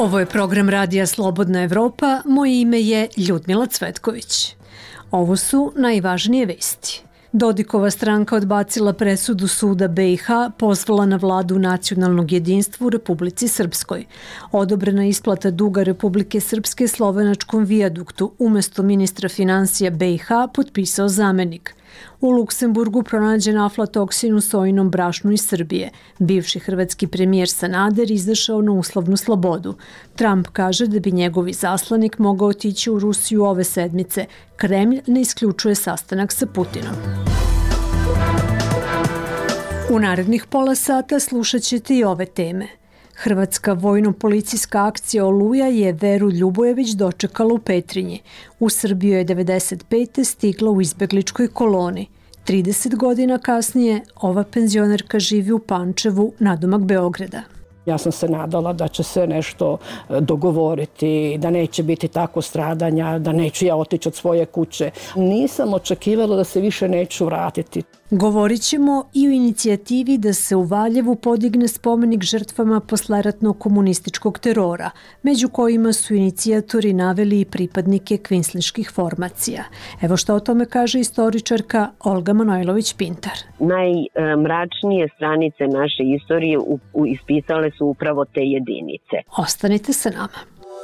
Ovo je program Radija Slobodna Evropa, moje ime je Ljudmila Cvetković. Ovo su najvažnije vesti. Dodikova stranka odbacila presudu suda BiH, pozvala na vladu nacionalnog jedinstva u Republici Srpskoj. Odobrena isplata duga Republike Srpske slovenačkom vijaduktu umesto ministra financija BiH potpisao zamenik. U Luksemburgu pronađen aflatoksin u sojinom brašnu iz Srbije. Bivši hrvatski premijer Sanader izašao na uslovnu slobodu. Trump kaže da bi njegov izaslanik mogao otići u Rusiju ove sedmice. Kremlj ne isključuje sastanak sa Putinom. U narednih pola sata slušat ćete i ove teme. Hrvatska vojno-policijska akcija Oluja je Veru Ljubojević dočekala u Petrinji. U Srbiju je 1995. stigla u izbegličkoj koloni. 30 godina kasnije ova penzionerka živi u Pančevu, nadomak Beograda. Ja sam se nadala da će se nešto dogovoriti, da neće biti tako stradanja, da neću ja otići od svoje kuće. Nisam očekivala da se više neću vratiti. Govorit ćemo i o inicijativi da se u Valjevu podigne spomenik žrtvama posleratnog komunističkog terora, među kojima su inicijatori naveli i pripadnike kvinsliških formacija. Evo što o tome kaže istoričarka Olga Manojlović-Pintar. Najmračnije stranice naše istorije ispisale su upravo te jedinice. Ostanite sa nama.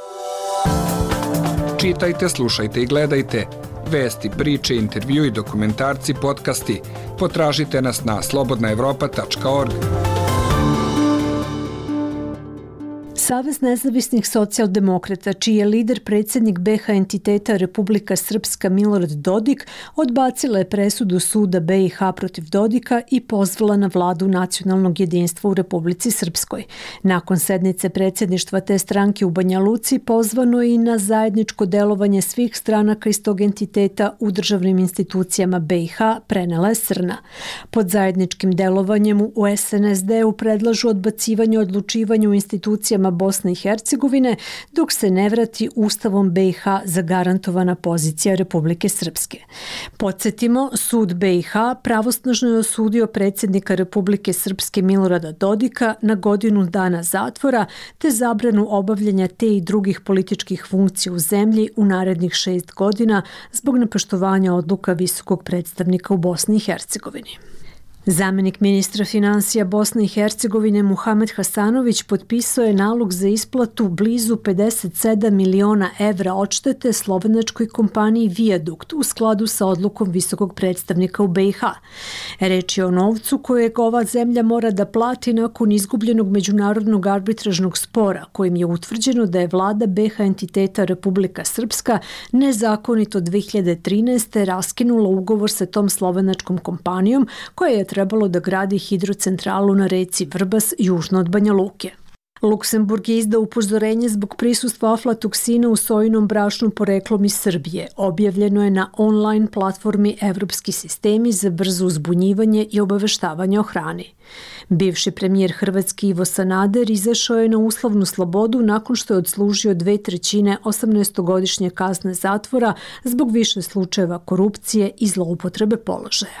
Čitajte, slušajte i gledajte. Vesti, priče, intervju i dokumentarci, podcasti. Potražite nas na slobodnaevropa.org. Savez nezavisnih socijaldemokrata, čiji je lider predsjednik BiH entiteta Republika Srpska Milorad Dodik, odbacila je presudu suda BiH protiv Dodika i pozvala na vladu nacionalnog jedinstva u Republici Srpskoj. Nakon sednice predsjedništva te stranke u Banja Luci pozvano je i na zajedničko delovanje svih stranaka iz tog entiteta u državnim institucijama BiH, prenela je Srna. Pod zajedničkim delovanjem u SNSD-u predlažu odbacivanje odlučivanja u institucijama Bosne i Hercegovine, dok se ne vrati Ustavom BiH zagarantovana pozicija Republike Srpske. Podsjetimo, sud BiH pravosnažno je osudio predsjednika Republike Srpske Milorada Dodika na godinu dana zatvora te zabranu obavljanja te i drugih političkih funkcija u zemlji u narednih 6 godina zbog nepoštovanja odluka visokog predstavnika u Bosni i Hercegovini. Zamenik ministra financija Bosne i Hercegovine Muhamed Hasanović potpisao je nalog za isplatu blizu 57 miliona evra odštete slovenačkoj kompaniji Viadukt u skladu sa odlukom visokog predstavnika u BiH. Reč je o novcu kojeg ova zemlja mora da plati nakon izgubljenog međunarodnog arbitražnog spora kojim je utvrđeno da je vlada BiH entiteta Republika Srpska nezakonito 2013. raskinula ugovor sa tom slovenačkom kompanijom koja je trebalo da gradi hidrocentralu na reci Vrbas južno od Banja Luke. Luksemburg je izdao upozorenje zbog prisustva aflatoksina u sojinom brašnu poreklom iz Srbije. Objavljeno je na online platformi Evropski sistemi za brzo uzbunjivanje i obaveštavanje o hrani. Bivši premijer Hrvatski Ivo Sanader izašao je na uslovnu slobodu nakon što je odslužio 2/3 18-godišnje kazne zatvora zbog više slučajeva korupcije i zloupotrebe položaja.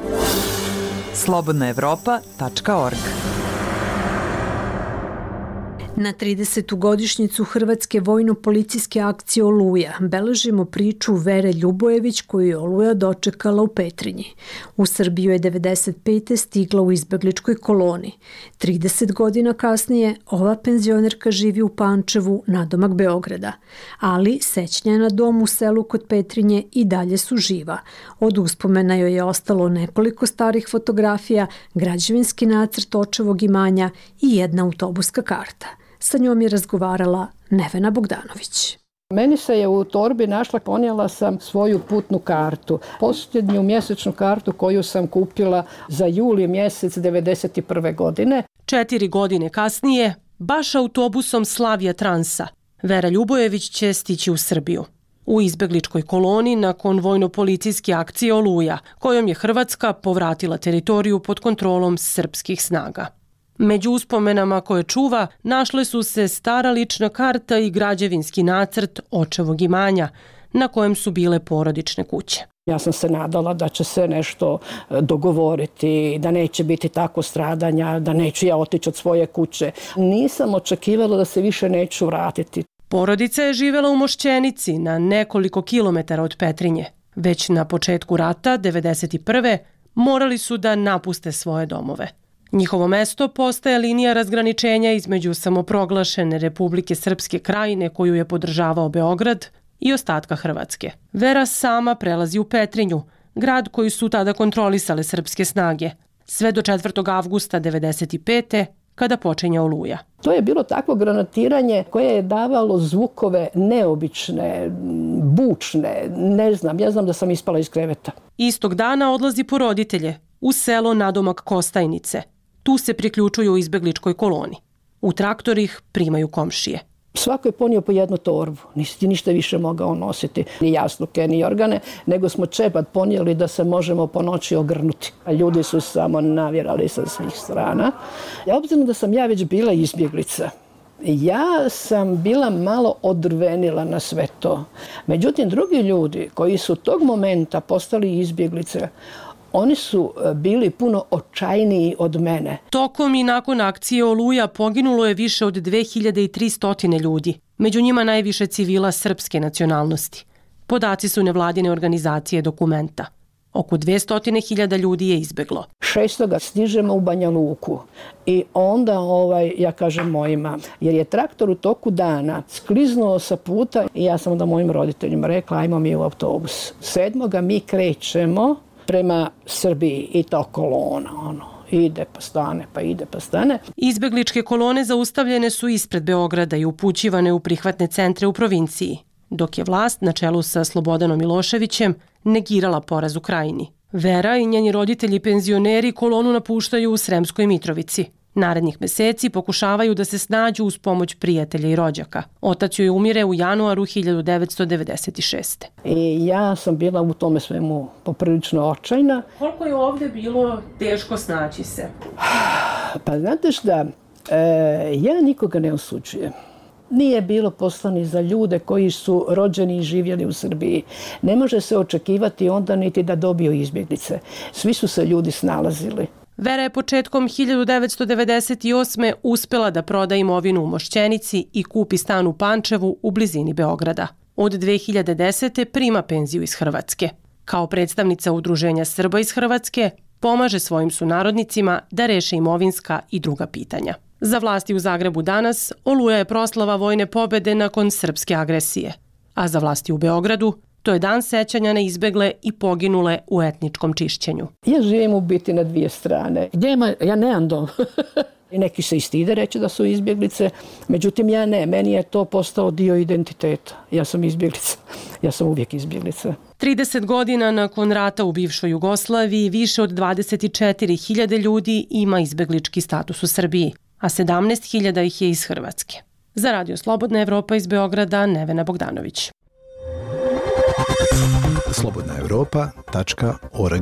slobodnaevropa.org. Na 30. godišnjicu Hrvatske vojno-policijske akcije Oluja beležimo priču Vere Ljubojević koju je Oluja dočekala u Petrinji. U Srbiju je 1995. stigla u izbegličkoj koloni. 30 godina kasnije ova penzionerka živi u Pančevu, nadomak Beograda. Ali sećanja na dom u selu kod Petrinje i dalje su živa. Od uspomena joj je ostalo nekoliko starih fotografija, građevinski nacrt očevog imanja i jedna autobuska karta. Sa njom je razgovarala Nevena Bogdanović. Meni se je u torbi našla, ponijela sam svoju putnu kartu. Posljednju mjesečnu kartu koju sam kupila za juli mjesec 1991. godine. 4 godine kasnije, baš autobusom Slavija Transa, Vera Ljubojević će stići u Srbiju. U izbegličkoj koloni nakon vojno-policijske akcije Oluja, kojom je Hrvatska povratila teritoriju pod kontrolom srpskih snaga. Među uspomenama koje čuva našle su se stara lična karta i građevinski nacrt očevog imanja na kojem su bile porodične kuće. Ja sam se nadala da će se nešto dogovoriti, da neće biti tako stradanja, da neću ja otići od svoje kuće. Nisam očekivala da se više neću vratiti. Porodica je živela u Mošćenici na nekoliko kilometara od Petrinje. Već na početku rata, 1991. morali su da napuste svoje domove. Njihovo mesto postaje linija razgraničenja između samoproglašene Republike Srpske Krajine koju je podržavao Beograd i ostatka Hrvatske. Vera sama prelazi u Petrinju, grad koji su tada kontrolisale srpske snage, sve do 4. avgusta 1995. kada počinje Oluja. To je bilo takvo granatiranje koje je davalo zvukove neobične, bučne, ja znam da sam ispala iz kreveta. Istog dana odlazi po roditelje u selo nadomak Kostajnice. Tu se priključuju izbegličkoj koloni. U traktor ih primaju komšije. Svako je ponio po jednu torbu. Nisi ti ništa više mogao nositi. Ni jastuke, ni organe, nego smo čepat ponijeli da se možemo po noći ogrnuti. A ljudi su samo navjerali sa svih strana. Obzirom da sam ja već bila izbjeglica, ja sam bila malo odrvenila na sve to. Međutim, drugi ljudi koji su tog momenta postali izbjeglice, oni su bili puno očajniji od mene. Tokom i nakon akcije Oluja poginulo je više od 2300 ljudi. Među njima najviše civila srpske nacionalnosti. Podaci su nevladine organizacije Dokumenta. Oko 200.000 ljudi je izbeglo. 6. stižemo u Banja Luku i onda ja kažem mojima, jer je traktor u toku dana skliznuo sa puta i ja sam onda mojim roditeljima rekla ajmo mi u autobus. 7. mi krećemo prema Srbiji i to kolona, ide pa stane, pa ide pa stane. Izbegličke kolone zaustavljene su ispred Beograda i upućivane u prihvatne centre u provinciji, dok je vlast na čelu sa Slobodanom Miloševićem negirala poraz u Krajini. Vera i njeni roditelji penzioneri kolonu napuštaju u Sremskoj Mitrovici. Narednih meseci pokušavaju da se snađu uz pomoć prijatelja i rođaka. Otac joj umire u januaru 1996. I ja sam bila u tome svemu poprilično očajna. Koliko je ovdje bilo teško snaći se? Pa znate šta, ja nikoga ne osuđujem. Nije bilo posla ni za ljude koji su rođeni i živjeli u Srbiji. Ne može se očekivati onda niti da dobiju izbjeglice. Svi su se ljudi snalazili. Vera je početkom 1998. uspela da proda imovinu u Mošćenici i kupi stan u Pančevu u blizini Beograda. Od 2010. prima penziju iz Hrvatske. Kao predstavnica Udruženja Srba iz Hrvatske pomaže svojim sunarodnicima da reše imovinska i druga pitanja. Za vlasti u Zagrebu danas Oluja je proslava vojne pobede nakon srpske agresije, a za vlasti u Beogradu to je dan sećanja na izbegle i poginule u etničkom čišćenju. Ja živim u biti na dvije strane. Ja nemam dom. I neki se i stide reći da su izbjeglice, međutim ja ne. Meni je to postao dio identiteta. Ja sam izbjeglica. Ja sam uvijek izbjeglica. 30 godina nakon rata u bivšoj Jugoslaviji više od 24.000 ljudi ima izbeglički status u Srbiji, a 17.000 ih je iz Hrvatske. Za Radio Slobodna Evropa iz Beograda, Nevena Bogdanović. slobodnaevropa.org.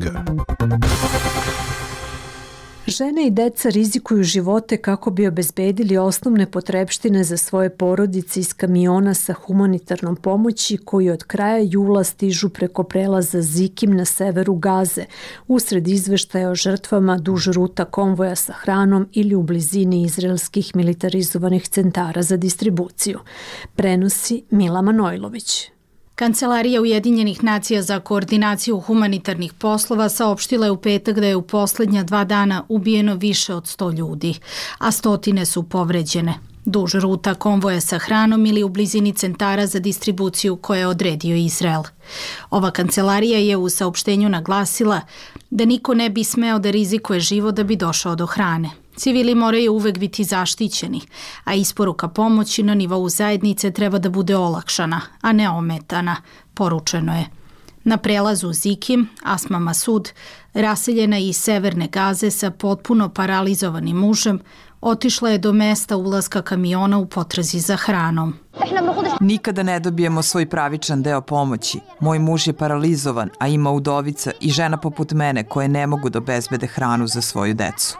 Žene i deca rizikuju živote kako bi obezbedili osnovne potrepštine za svoje porodice iz kamiona sa humanitarnom pomoći koji od kraja jula stižu preko prelaza Zikim na severu Gaze, usred izveštaja o žrtvama duž ruta konvoja sa hranom ili u blizini izraelskih militarizovanih centara za distribuciju. Prenosi Mila Manojlović. Kancelarija Ujedinjenih nacija za koordinaciju humanitarnih poslova saopštila je u petak da je u posljednja 2 dana ubijeno više od 100 ljudi, a stotine su povređene. Duž ruta konvoja sa hranom ili u blizini centara za distribuciju koje je odredio Izrael. Ova kancelarija je u saopštenju naglasila da niko ne bi smeo da rizikuje život da bi došao do hrane. Civili moraju uvek biti zaštićeni, a isporuka pomoći na nivou zajednice treba da bude olakšana, a ne ometana, poručeno je. Na prelazu Zikim, Asma Masud, raseljena iz severne Gaze sa potpuno paralizovanim mužem, otišla je do mesta ulaska kamiona u potrazi za hranom. Nikada ne dobijemo svoj pravičan deo pomoći. Moj muž je paralizovan, a ima udovica i žena poput mene koje ne mogu da obezbede hranu za svoju decu.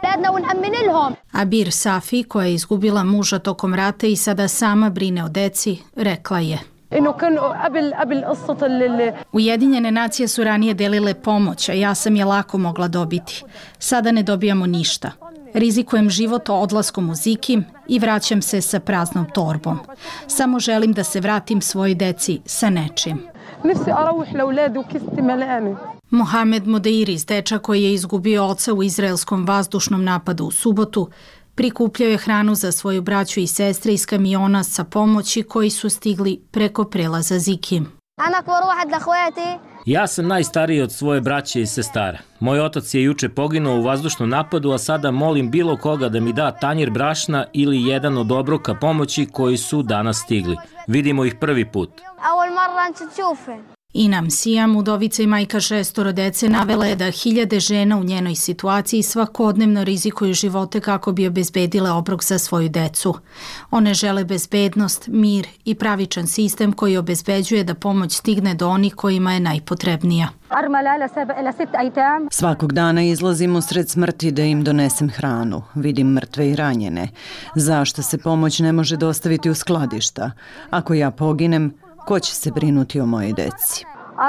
Abir Safi, koja je izgubila muža tokom rata i sada sama brine o deci, rekla je: Ujedinjene nacije su ranije delile pomoć, a ja sam je lako mogla dobiti. Sada ne dobijamo ništa. Rizikujem život odlaskom u Zikim i vraćam se sa praznom torbom. Samo želim da se vratim svojoj deci sa nečim. Mohamed Modeiris, dečak koji je izgubio oca u izraelskom vazdušnom napadu u subotu, prikupljao je hranu za svoju braću i sestre iz kamiona sa pomoći koji su stigli preko prelaza Zikim. Ja sam najstariji od svoje braće i sestara. Moj otac je juče poginuo u vazdušnom napadu, a sada molim bilo koga da mi da tanjir brašna ili jedan od obroka pomoći koji su danas stigli. Vidimo ih prvi put. Inam Sijam, udovica i majka 6 dece, navela je da hiljade žena u njenoj situaciji svakodnevno rizikuju živote kako bi obezbedile obrok za svoju decu. One žele bezbednost, mir i pravičan sistem koji obezbeđuje da pomoć stigne do onih kojima je najpotrebnija. Svakog dana izlazim u sred smrti da im donesem hranu. Vidim mrtve i ranjene. Zašto se pomoć ne može dostaviti u skladišta? Ako ja poginem, ko će se brinuti o mojoj deci?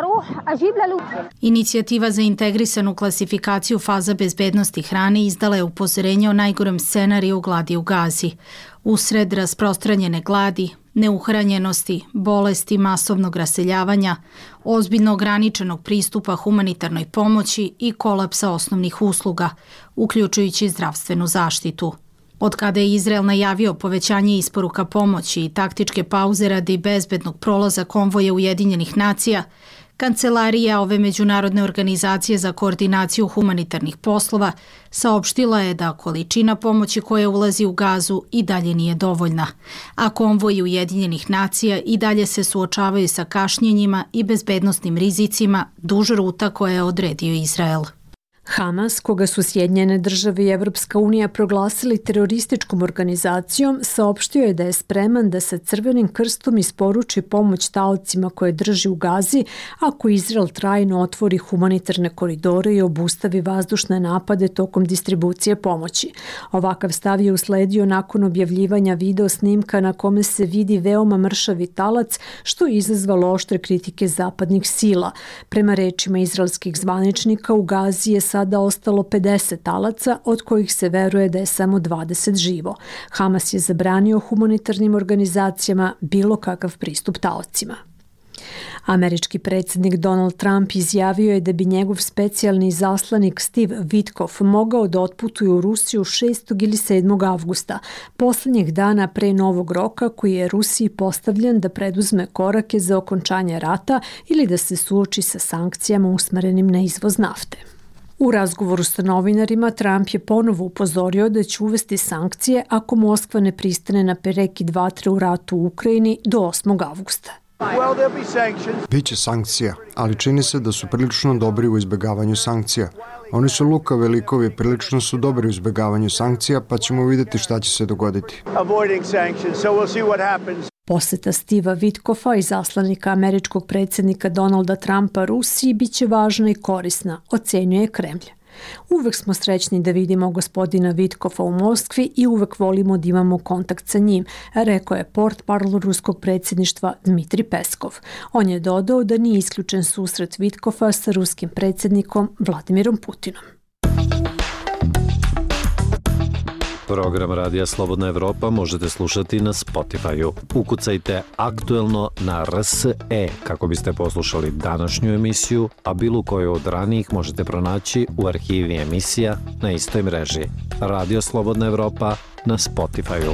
Inicijativa za integrisanu klasifikaciju faza bezbednosti hrane izdala je upozorenje o najgorem scenariju gladi u Gazi. Usred rasprostranjene gladi, neuhranjenosti, bolesti, masovnog raseljavanja, ozbiljno ograničenog pristupa humanitarnoj pomoći i kolapsa osnovnih usluga, uključujući zdravstvenu zaštitu. Od kada je Izrael najavio povećanje isporuka pomoći i taktičke pauze radi bezbednog prolaza konvoja Ujedinjenih nacija, Kancelarija ove međunarodne organizacije za koordinaciju humanitarnih poslova saopštila je da količina pomoći koja ulazi u Gazu i dalje nije dovoljna, a konvoji Ujedinjenih nacija i dalje se suočavaju sa kašnjenjima i bezbednosnim rizicima duž ruta koje je odredio Izrael. Hamas, koga su Sjedinjene države i Evropska unija proglasili terorističkom organizacijom, saopštio je da je spreman da sa Crvenim krstom isporuči pomoć taocima koje drži u Gazi ako Izrael trajno otvori humanitarne koridore i obustavi vazdušne napade tokom distribucije pomoći. Ovakav stav je usledio nakon objavljivanja video snimka na kome se vidi veoma mršavi talac, što je izazvalo oštre kritike zapadnih sila. Prema rečima izraelskih zvaničnika, u Gazi je sada ostalo 50 talaca, od kojih se veruje da je samo 20 živo. Hamas je zabranio humanitarnim organizacijama bilo kakav pristup taocima. Američki predsjednik Donald Trump izjavio je da bi njegov specijalni izaslanik Steve Witkoff mogao da otputuje u Rusiju 6. ili 7. avgusta, poslednjeg dana pre novog roka koji je Rusiji postavljen da preduzme korake za okončanje rata ili da se suoči sa sankcijama usmerenim na izvoz nafte. U razgovoru sa novinarima Trump je ponovo upozorio da će uvesti sankcije ako Moskva ne pristane na prekid vatre u ratu u Ukrajini do 8. avgusta. Biće sankcija, ali čini se da su prilično dobri u izbegavanju sankcija. Oni su lukavi likovi, prilično su dobri u izbegavanju sankcija, pa ćemo vidjeti šta će se dogoditi. Poseta Steva Witkoffa, izaslanika američkog predsjednika Donalda Trumpa Rusiji, biće važna i korisna, ocenjuje Kremlj. Uvek smo srećni da vidimo gospodina Witkoffa u Moskvi i uvek volimo da imamo kontakt sa njim, rekao je portparol ruskog predsjedništva Dmitri Peskov. On je dodao da nije isključen susret Witkoffa sa ruskim predsjednikom Vladimirom Putinom. Program Radija Slobodna Evropa možete slušati na Spotify-u. Ukucajte aktuelno na RSE kako biste poslušali današnju emisiju, a bilo koju od ranijih možete pronaći u arhivi emisija na istoj mreži. Radio Slobodna Evropa na Spotify-u.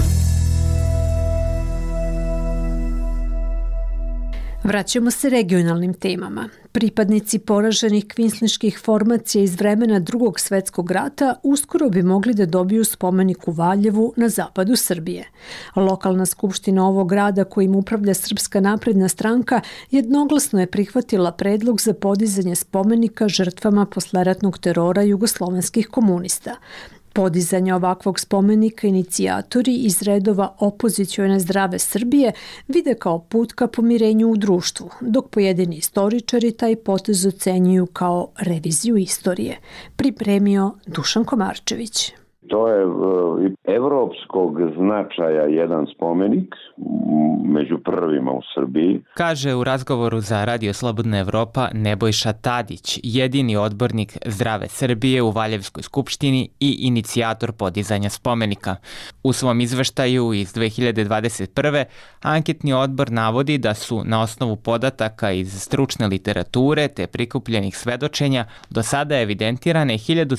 Vraćamo se regionalnim temama. Pripadnici poraženih kvinsliških formacija iz vremena Drugog svetskog rata uskoro bi mogli da dobiju spomenik u Valjevu na zapadu Srbije. Lokalna skupština ovog grada kojim upravlja Srpska napredna stranka jednoglasno je prihvatila predlog za podizanje spomenika žrtvama posleratnog terora jugoslovenskih komunista. Podizanje ovakvog spomenika inicijatori iz redova opozicione Zdrave Srbije vide kao put ka pomirenju u društvu, dok pojedini istoričari taj potez ocenjuju kao reviziju istorije. Pripremio Dušan Komarčević. To je evropskog značaja jedan spomenik, među prvima u Srbiji. Kaže u razgovoru za Radio Slobodna Evropa Nebojša Tadić, jedini odbornik Zdrave Srbije u Valjevskoj skupštini i inicijator podizanja spomenika. U svom izveštaju iz 2021. anketni odbor navodi da su na osnovu podataka iz stručne literature te prikupljenih svedočenja do sada evidentirane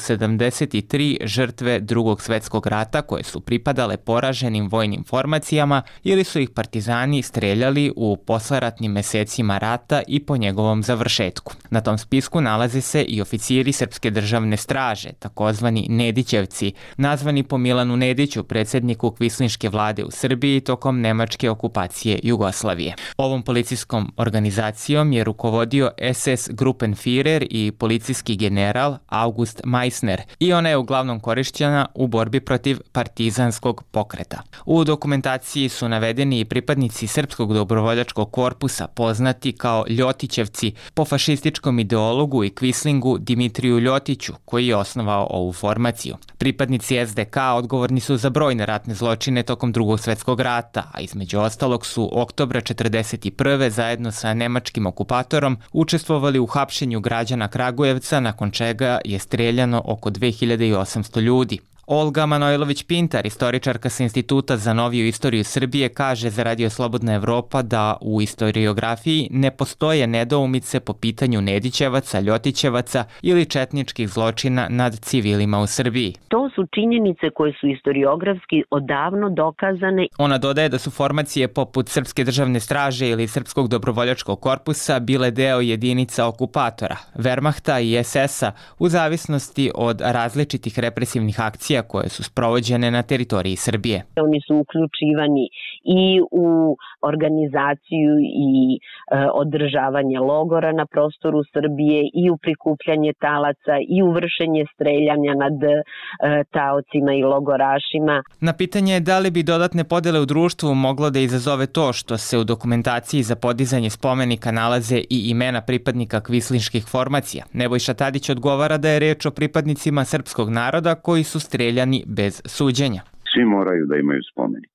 1073 žrtve Drugog svetskog rata koje su pripadale poraženim vojnim formacijama ili su ih partizani streljali u posleratnim mesecima rata i po njegovom završetku. Na tom spisku nalaze se i oficiri Srpske državne straže, takozvani Nedićevci, nazvani po Milanu Nediću, predsjedniku kvislinške vlade u Srbiji tokom nemačke okupacije Jugoslavije. Ovom policijskom organizacijom je rukovodio SS Gruppenführer i policijski general August Meissner i ona je uglavnom korišćena u borbi protiv partizanskog pokreta. U dokumentaciji su navedeni i pripadnici Srpskog dobrovoljačkog korpusa, poznati kao Ljotićevci, po fašističkom ideologu i kvislingu Dimitriju Ljotiću, koji je osnovao ovu formaciju. Pripadnici SDK odgovorni su za brojne ratne zločine tokom Drugog svetskog rata, a između ostalog su oktobra 1941. zajedno sa nemačkim okupatorom učestvovali u hapšenju građana Kragujevca, nakon čega je streljano oko 2800 ljudi. Olga Manojlović-Pintar, istoričarka sa Instituta za noviju istoriju Srbije, kaže za Radio Slobodna Evropa da u istoriografiji ne postoje nedoumice po pitanju Nedićevaca, Ljotićevaca ili četničkih zločina nad civilima u Srbiji. To su činjenice koje su historiografski odavno dokazane. Ona dodaje da su formacije poput Srpske državne straže ili Srpskog dobrovoljačkog korpusa bile deo jedinica okupatora, Wehrmachta i SS-a u zavisnosti od različitih represivnih akcija koje su sprovođene na teritoriji Srbije. Oni su uključivani i u organizaciju i održavanje logora na prostoru Srbije i u prikupljanje talaca i u vršenje streljanja nad taocima i logorašima. Na pitanje je da li bi dodatne podele u društvu moglo da izazove to što se u dokumentaciji za podizanje spomenika nalaze i imena pripadnika kvislinških formacija, Nebojša Tadić odgovara da je reč o pripadnicima srpskog naroda koji su streljani bez suđenja. Svi moraju da imaju spomenik.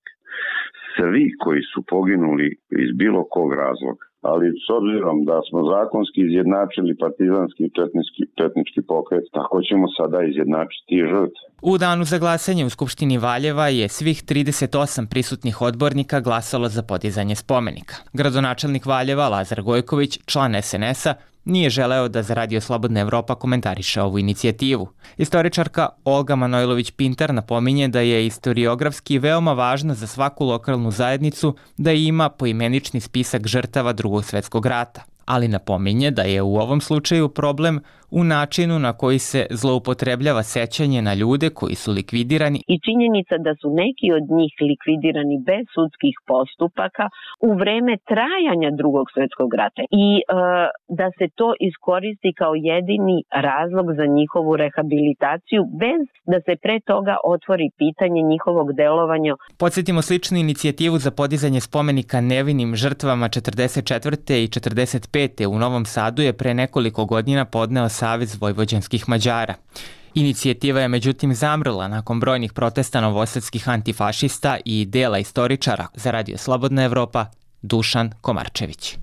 Svi koji su poginuli iz bilo kog razloga, ali s obzirom da smo zakonski izjednačili partizanski i četnički pokret, tako ćemo sada izjednačiti i žrtve. U danu za glasanje u Skupštini Valjeva je svih 38 prisutnih odbornika glasalo za podizanje spomenika. Gradonačelnik Valjeva Lazar Gojković, član SNS-a, nije želeo da za Radio Slobodna Evropa komentariše ovu inicijativu. Istoričarka Olga Manojlović-Pintar napominje da je istoriografski veoma važno za svaku lokalnu zajednicu da ima poimenični spisak žrtava Drugog svetskog rata, ali napominje da je u ovom slučaju problem u načinu na koji se zloupotrebljava sećanje na ljude koji su likvidirani. I činjenica da su neki od njih likvidirani bez sudskih postupaka u vreme trajanja Drugog svetskog rata i da se to iskoristi kao jedini razlog za njihovu rehabilitaciju bez da se pre toga otvori pitanje njihovog delovanja. Podsjetimo sličnu inicijativu za podizanje spomenika nevinim žrtvama 44. i 45. u Novom Sadu je pre nekoliko godina podneo Savez vojvođanskih Mađara. Inicijativa je međutim zamrla nakon brojnih protesta novosadskih antifašista i dela istoričara. Za Radio Slobodna Evropa, Dušan Komarčević.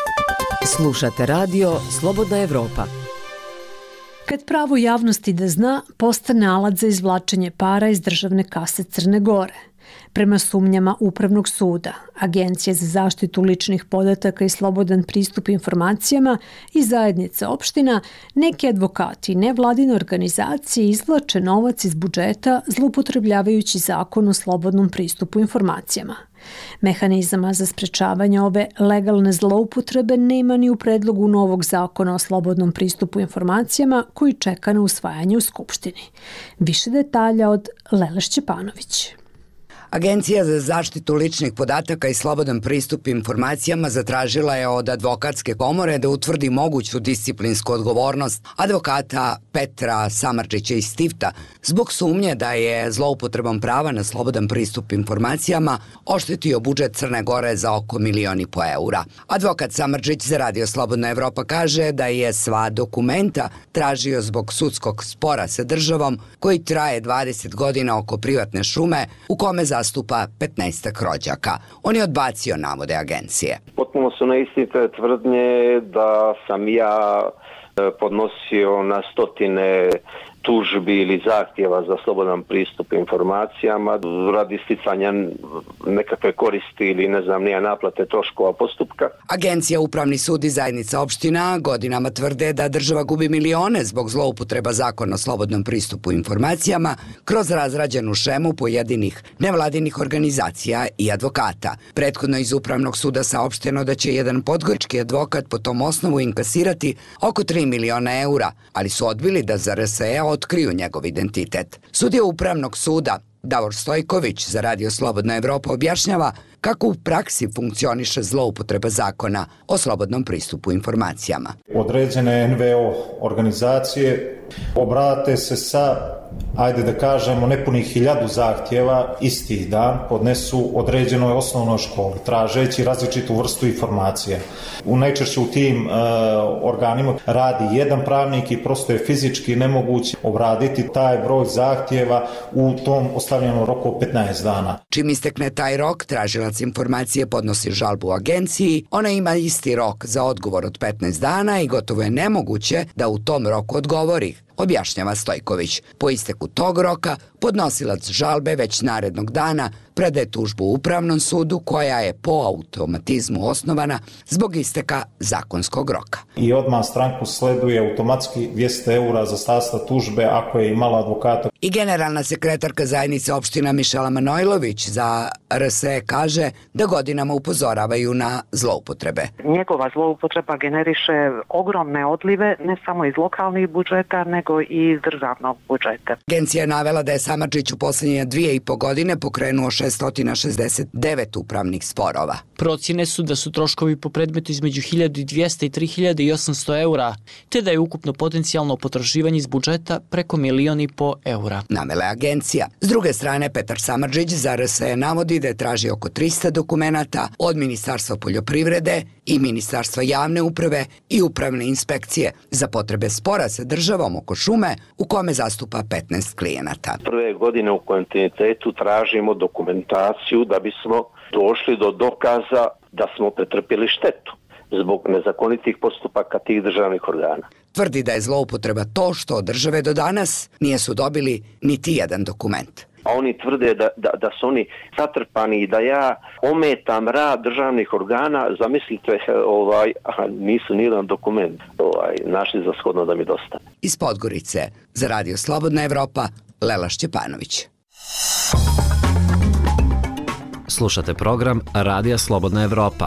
Slušate Radio Slobodna Evropa. Kad pravo javnosti da zna, postane alat za izvlačenje para iz državne kase Crne Gore. Prema sumnjama Upravnog suda, Agencije za zaštitu ličnih podataka i slobodan pristup informacijama i zajednice opština, neki advokati i nevladine organizacije izvlače novac iz budžeta zloupotrebljavajući zakon o slobodnom pristupu informacijama. Mehanizama za sprečavanje ove legalne zloupotrebe nema ni u predlogu novog zakona o slobodnom pristupu informacijama koji čeka na usvajanje u Skupštini. Više detalja od Lele Šćepanović. Agencija za zaštitu ličnih podataka i slobodan pristup informacijama zatražila je od advokatske komore da utvrdi moguću disciplinsku odgovornost advokata Petra Samardžića iz Tifta zbog sumnje da je zloupotrebom prava na slobodan pristup informacijama oštetio budžet Crne Gore za oko 1,5 miliona eura. Advokat Samardžić za Radio Slobodna Evropa kaže da je sva dokumenta tražio zbog sudskog spora sa državom koji traje 20 godina oko privatne šume u kome zastupa 15 rođaka. On je odbacio navode agencije. Potpuno su neistinite tvrdnje da sam ja podnosio na stotine tužbi ili zahtjeva za slobodan pristup informacijama radi sticanja nekakve koristi ili naplate troškova postupka. Agencija, Upravni sud i zajednica opština godinama tvrde da država gubi milione zbog zloupotreba zakona o slobodnom pristupu informacijama kroz razrađenu šemu pojedinih nevladinih organizacija i advokata. Prethodno iz Upravnog suda saopšteno da će jedan podgorički advokat po tom osnovu inkasirati oko 3 miliona eura, ali su odbili da za RSE otkriju njegov identitet. Sudija Upravnog suda Davor Stojković za Radio Slobodna Evropa objašnjava kako u praksi funkcioniše zloupotreba zakona o slobodnom pristupu informacijama. Određene NVO organizacije obrate se sa, ajde da kažemo, nepunih 1000 zahtjeva istih dan, podnesu određenoj osnovnoj školi, tražeći različitu vrstu informacije. Najčešće u tim organima radi jedan pravnik i prosto je fizički nemoguće obraditi taj broj zahtjeva u tom ostavljenom roku 15 dana. Čim istekne taj rok, tražilac informacije podnosi žalbu agenciji, ona ima isti rok za odgovor od 15 dana i gotovo je nemoguće da u tom roku odgovori, objašnjava Stojković. Po isteku tog roka, podnosilac žalbe već narednog dana predaje tužbu Upravnom sudu koja je po automatizmu osnovana zbog isteka zakonskog roka. I odmah stranku sleduje automatski 200 eura za sastav tužbe ako je imala advokata. I generalna sekretarka zajednice opština Mišela Manojlović za RSE kaže da godinama upozoravaju na zloupotrebe. Njegova zloupotreba generiše ogromne odlive ne samo iz lokalnih budžeta nego i iz državnog budžeta. Agencija je navela da je Samardžić u poslednje 2,5 godine pokrenuo 669 upravnih sporova. Procjene su da su troškovi po predmetu između 1200 i 3800 eura, te da je ukupno potencijalno potraživanje iz budžeta preko 1,5 miliona eura. Navela je agencija. S druge strane, Petar Samardžić za RSE navodi da je tražio oko 300 dokumenata od Ministarstva poljoprivrede i Ministarstva javne uprave i upravne inspekcije za potrebe spora sa državom oko šume u kome zastupa 15 klijenata. Prve godine u kontinuitetu tražimo dokumentaciju da bismo došli do dokaza da smo pretrpjeli štetu zbog nezakonitih postupaka tih državnih organa. Tvrdi da je zloupotreba to što od države do danas nisu dobili niti jedan dokument. A oni tvrde da su oni zatrpani i da ja ometam rad državnih organa, zamislite, nisu nijedan dokument našli za shodno da mi dostane. Iz Podgorice, za Radio Slobodna Evropa, Lela Šćepanović. Slušate program Radija Slobodna Evropa.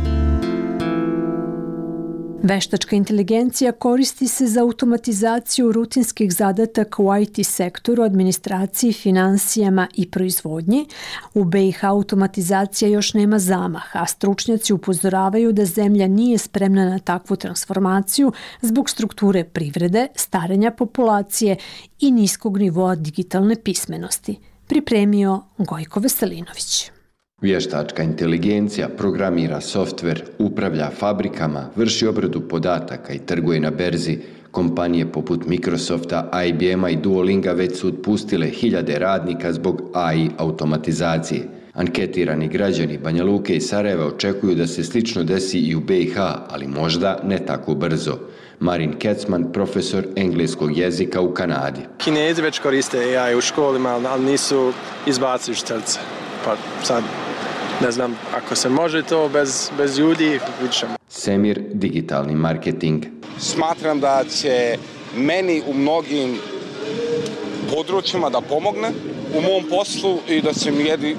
Veštačka inteligencija koristi se za automatizaciju rutinskih zadataka u IT sektoru, administraciji, finansijama i proizvodnji. U BiH automatizacija još nema zamaha, a stručnjaci upozoravaju da zemlja nije spremna na takvu transformaciju zbog strukture privrede, starenja populacije i niskog nivoa digitalne pismenosti. Pripremio Gojko Veselinović. Vještačka inteligencija programira softver, upravlja fabrikama, vrši obradu podataka i trguje na berzi. Kompanije poput Microsofta, IBM-a i Duolinga već su otpustile 1000 radnika zbog AI automatizacije. Anketirani građani Banja Luke i Sarajeva očekuju da se slično desi i u BiH, ali možda ne tako brzo. Marin Kecman, profesor engleskog jezika u Kanadi. Kinezi već koriste AI u školima, ali nisu izbacili učiteljice. Pa sad ne znam, ako se može to bez ljudi, vidit ćemo. Semir, digitalni marketing. Smatram da će meni u mnogim područjima da pomogne u mom poslu i da će mi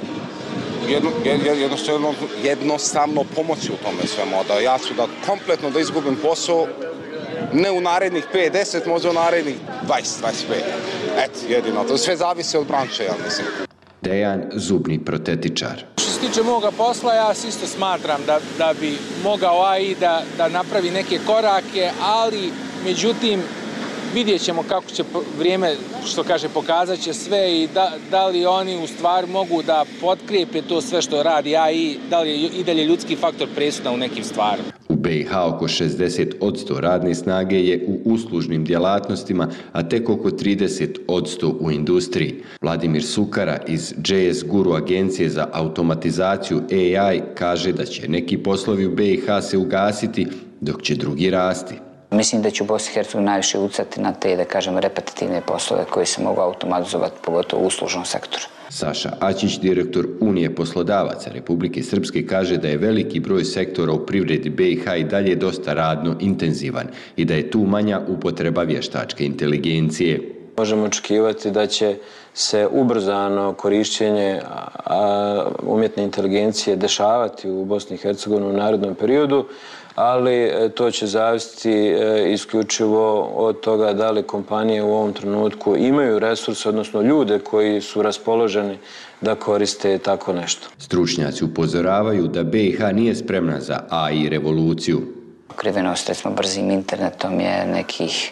jednostavno pomoći u tome svemu. Da ja ću da kompletno da izgubim posao, ne u narednih 5-10, možda u narednih 20-25. Eto, jedino. To sve zavisi od branče, ja mislim. Dejan, zubni protetičar. Što se tiče moga posla, ja isto smatram da bi mogao AI da napravi neke korake, ali međutim vidjet ćemo kako će vrijeme, što kaže, pokazat će sve i da li oni u stvari mogu da potkrijepe to sve što radi AI, da li je i dalje ljudski faktor presudan u nekim stvarima. U BiH oko 60% radne snage je u uslužnim djelatnostima, a tek oko 30% u industriji. Vladimir Sukara iz JS Guru agencije za automatizaciju AI kaže da će neki poslovi u BiH se ugasiti, dok će drugi rasti. Mislim da će u Bosni i Hercegovini najviše utjecati na te, da kažem, repetitivne poslove koji se mogu automatizovati, pogotovo u uslužnom sektoru. Saša Ačić, direktor Unije poslodavaca Republike Srpske, kaže da je veliki broj sektora u privredi BiH i dalje dosta radno intenzivan i da je tu manja upotreba vještačke inteligencije. Možemo očekivati da će se ubrzano korištenje umjetne inteligencije dešavati u Bosni i Hercegovini u narednom periodu, ali to će zavisiti isključivo od toga da li kompanije u ovom trenutku imaju resurse, odnosno ljude koji su raspoloženi da koriste tako nešto. Stručnjaci upozoravaju da BiH nije spremna za AI revoluciju. Pokrivenost, recimo, brzim internetom je nekih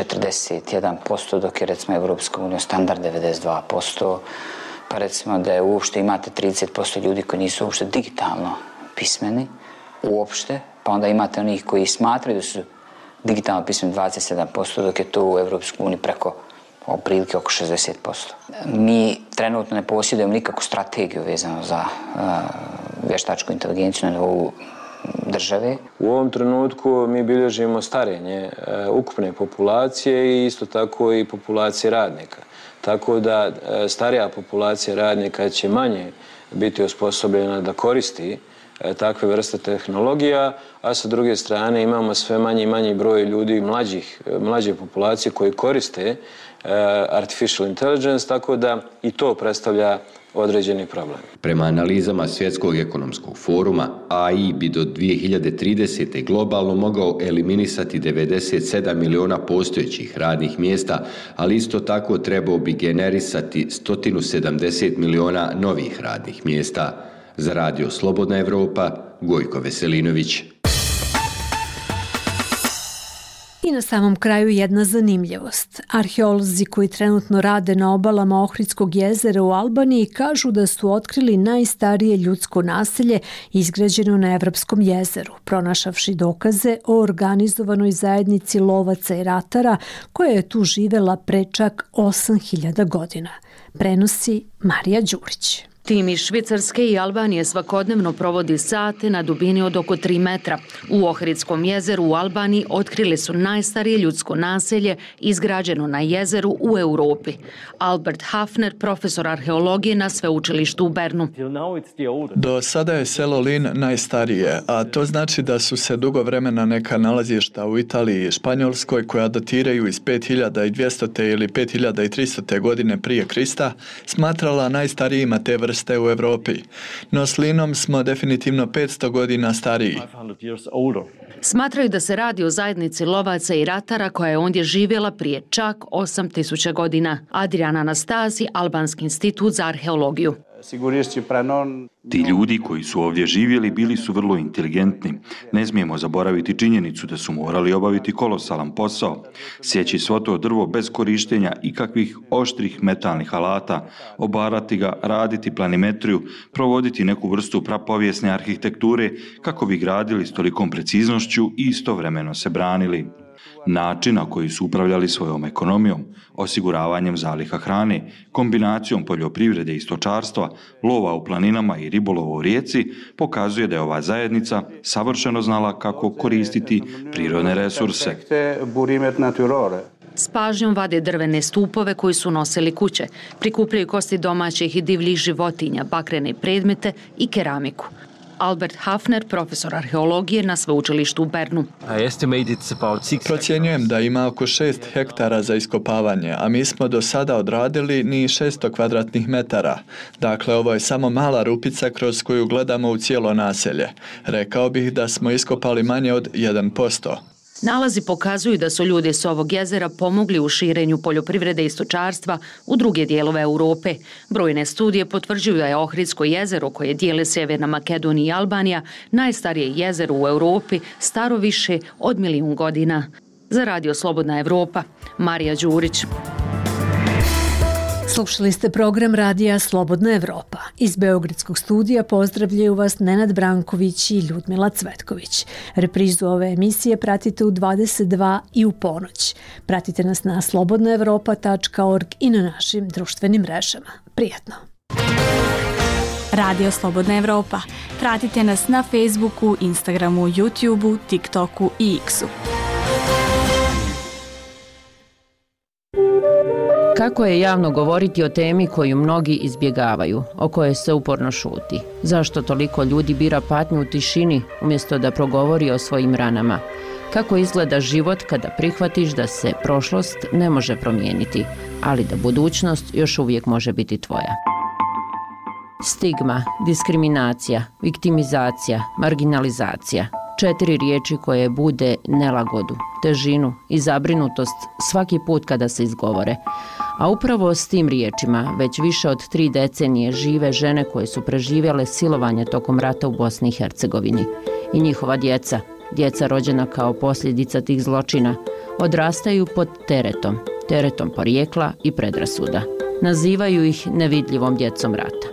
41%, dok je, recimo, Evropska unija standard 92%, pa recimo da je uopšte imate 30% ljudi koji nisu uopšte digitalno pismeni, uopšte, pa onda imate onih koji smatraju da su digitalno pismeni 27%, dok je to u Evropskoj uniji preko otprilike oko 60%. Mi trenutno ne posjedujemo nikakvu strategiju vezano za vještačku inteligenciju na nivou države. U ovom trenutku mi bilježimo starenje ukupne populacije i isto tako i populacije radnika. Tako da starija populacija radnika će manje biti osposobljena da koristi takve vrste tehnologija, a sa druge strane imamo sve manji i manji broj ljudi mlađe populacije koji koriste artificial intelligence, tako da i to predstavlja određeni problem. Prema analizama Svjetskog ekonomskog foruma, AI bi do 2030. globalno mogao eliminisati 97 miliona postojećih radnih mjesta, ali isto tako trebao bi generisati 170 miliona novih radnih mjesta. Za Radio Slobodna Evropa, Gojko Veselinović. I na samom kraju jedna zanimljivost. Arheolozi koji trenutno rade na obalama Ohridskog jezera u Albaniji kažu da su otkrili najstarije ljudsko naselje izgrađeno na Evropskom jezeru, pronašavši dokaze o organizovanoj zajednici lovaca i ratara koja je tu živela pre čak 8000 godina. Prenosi Marija Đurić. Tim iz Švicarske i Albanije svakodnevno provodi sate na dubini od oko 3 metra. U Ohridskom jezeru u Albaniji otkrili su najstarije ljudsko naselje izgrađeno na jezeru u Europi. Albert Hafner, profesor arheologije na sveučilištu u Bernu. Do sada je selo Lin najstarije, a to znači da su se dugo vremena neka nalazišta u Italiji i Španjolskoj koja datiraju iz 5200. ili 5300. godine prije Krista smatrala najstarijima te vrste u Europi. No s Linom smo definitivno 500 godina stariji. Smatraju da se radi o zajednici lovaca i ratara koja je ondje živjela prije čak 8000 godina. Adrian Anastasi, Albanski institut za arheologiju. Ti ljudi koji su ovdje živjeli bili su vrlo inteligentni. Ne smijemo zaboraviti činjenicu da su morali obaviti kolosalan posao, sjeći svo to drvo bez korištenja ikakvih oštrih metalnih alata, obarati ga, raditi planimetriju, provoditi neku vrstu prapovijesne arhitekture kako bi gradili s tolikom preciznošću i istovremeno se branili. Način na koji su upravljali svojom ekonomijom, osiguravanjem zaliha hrane, kombinacijom poljoprivrede i stočarstva, lova u planinama i ribolova u rijeci, pokazuje da je ova zajednica savršeno znala kako koristiti prirodne resurse. S pažnjom vade drvene stupove koji su nosili kuće, prikupljaju kosti domaćih i divljih životinja, bakrene predmete i keramiku. Albert Hafner, profesor arheologije na sveučilištu u Bernu. Procjenjujem da ima oko 6 hektara za iskopavanje, a mi smo do sada odradili ni 600 kvadratnih metara. Dakle, ovo je samo mala rupica kroz koju gledamo u cijelo naselje. Rekao bih da smo iskopali manje od 1%. Nalazi pokazuju da su ljudi s ovog jezera pomogli u širenju poljoprivrede i stočarstva u druge dijelove Europe. Brojne studije potvrđuju da je Ohridsko jezero, koje dijele Sjeverna Makedonija i Albanija, najstarije jezero u Europi, staro više od 1.000.000 godina. Za Radio Slobodna Evropa, Marija Đurić. Slušali ste program Radija Slobodna Evropa. Iz Beogradskog studija pozdravljaju vas Nenad Branković i Ljudmila Cvetković. Reprizu ove emisije pratite u 22 i u ponoć. Pratite nas na slobodnaevropa.org i na našim društvenim mrežama. Prijatno! Radio Slobodna Evropa. Pratite nas na Facebooku, Instagramu, YouTubeu, TikToku i X-u. Kako je javno govoriti o temi koju mnogi izbjegavaju, o kojoj se uporno šuti? Zašto toliko ljudi bira patnju u tišini umjesto da progovori o svojim ranama? Kako izgleda život kada prihvatiš da se prošlost ne može promijeniti, ali da budućnost još uvijek može biti tvoja? Stigma, diskriminacija, viktimizacija, marginalizacija. 4 riječi koje bude nelagodu, težinu i zabrinutost svaki put kada se izgovore. A upravo s tim riječima već više od 3 decenije žive žene koje su preživjele silovanje tokom rata u Bosni i Hercegovini. I njihova djeca rođena kao posljedica tih zločina, odrastaju pod teretom porijekla i predrasuda. Nazivaju ih nevidljivom djecom rata.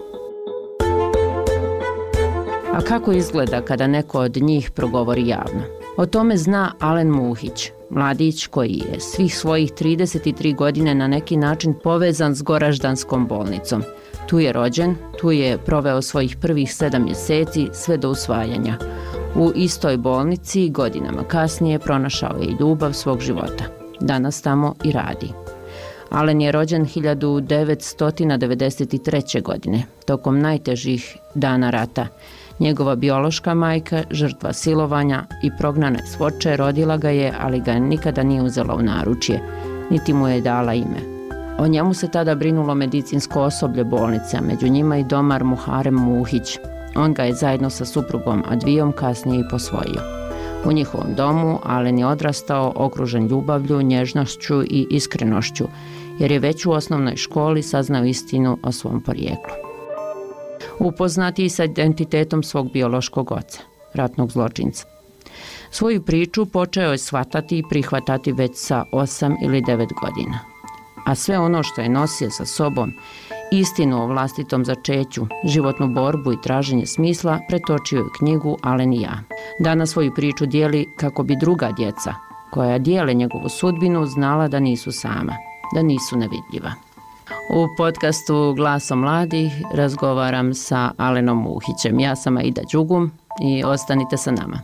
A kako izgleda kada neko od njih progovori javno? O tome zna Alen Muhić, mladić koji je svih svojih 33 godine na neki način povezan s Goraždanskom bolnicom. Tu je rođen, tu je proveo svojih prvih 7 mjeseci sve do usvajanja. U istoj bolnici godinama kasnije pronašao je i ljubav svog života. Danas tamo i radi. Alen je rođen 1993. godine, tokom najtežih dana rata. Njegova biološka majka, žrtva silovanja i prognana s Foče, rodila ga je, ali ga nikada nije uzela u naručje, niti mu je dala ime. O njemu se tada brinulo medicinsko osoblje bolnice, a među njima i domar Muharem Muhić. On ga je zajedno sa suprugom Advijom kasnije i posvojio. U njihovom domu Alen je odrastao okružen ljubavlju, nježnošću i iskrenošću, jer je već u osnovnoj školi saznao istinu o svom porijeklu. Upoznat je sa identitetom svog biološkog oca, ratnog zločinca. Svoju priču počeo je shvatati i prihvatati već sa 8 ili 9 godina. A sve ono što je nosio sa sobom, istinu o vlastitom začeću, životnu borbu i traženje smisla, pretočio je u knjigu Alen i ja. Danas svoju priču dijeli kako bi druga djeca, koja dijele njegovu sudbinu, znala da nisu sama, da nisu nevidljiva. U podcastu Glasom mladih razgovaram sa Alenom Muhićem. Ja sam Aida Đugum i ostanite sa nama.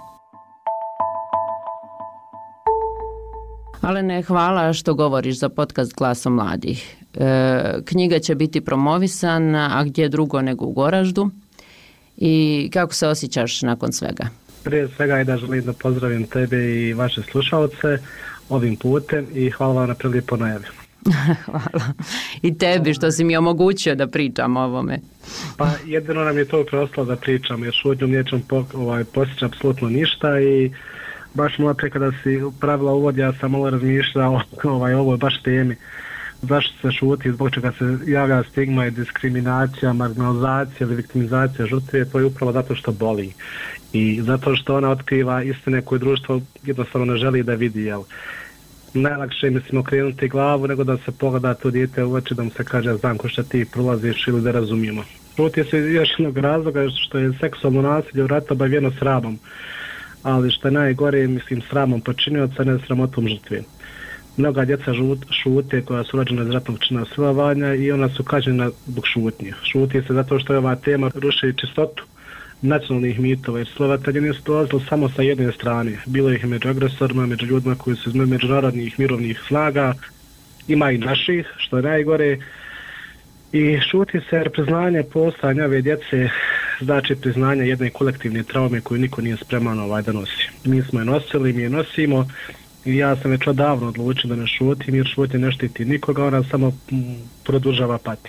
Alene, hvala što govoriš za podcast Glasom mladih. Knjiga će biti promovisana, a gdje drugo nego u Goraždu. I kako se osjećaš nakon svega? Prije svega Aida, želim da pozdravim tebe i vaše slušalce ovim putem i hvala vam na prilijepo najavi. Hvala. I tebi što si mi omogućio da pričam o ovome. Pa jedino nam je to preostalo da pričam, jer šutnjom nećem postići apsolutno ništa i baš malo prije kada si pravila uvod, ja sam malo razmišljao o ovoj baš temi. Zašto se šuti, zbog čega se javlja stigma i diskriminacija, marginalizacija ili viktimizacija žrtve, to je upravo zato što boli. I zato što ona otkriva istine koje društvo jednostavno ne želi da vidi, jel? Najlakše je, mislim, okrenuti glavu nego da se pogleda to dijete u oči, da mu se kaže znam ko što ti prolaziš ili da razumijemo. Šuti se još jednog razloga što je seksualno nasilje u ratu obavijeno sramom, ali što je najgore, mislim, sramom počinioca, ne sramotom žrtve. Mnoga djeca šute koja su rođena iz ratnog čina silovanja i ona su kažnjena zbog šutnje. Šuti se zato što je ova tema ruši čistotu nacionalnih mitova, jer silovatelji nisu dolazili samo sa jedne strane. Bilo ih među agresorima, među ljudima koji su iz međunarodnih mirovnih snaga, ima i naših, što je najgore. I šuti se jer priznanje postojanja ove djece znači priznanje jedne kolektivne traume koju niko nije spreman da nosi. Mi smo je nosili, mi je nosimo i ja sam već odavno odlučio da ne šutim, jer šutnje ne štiti nikoga, ona samo produžava patnju.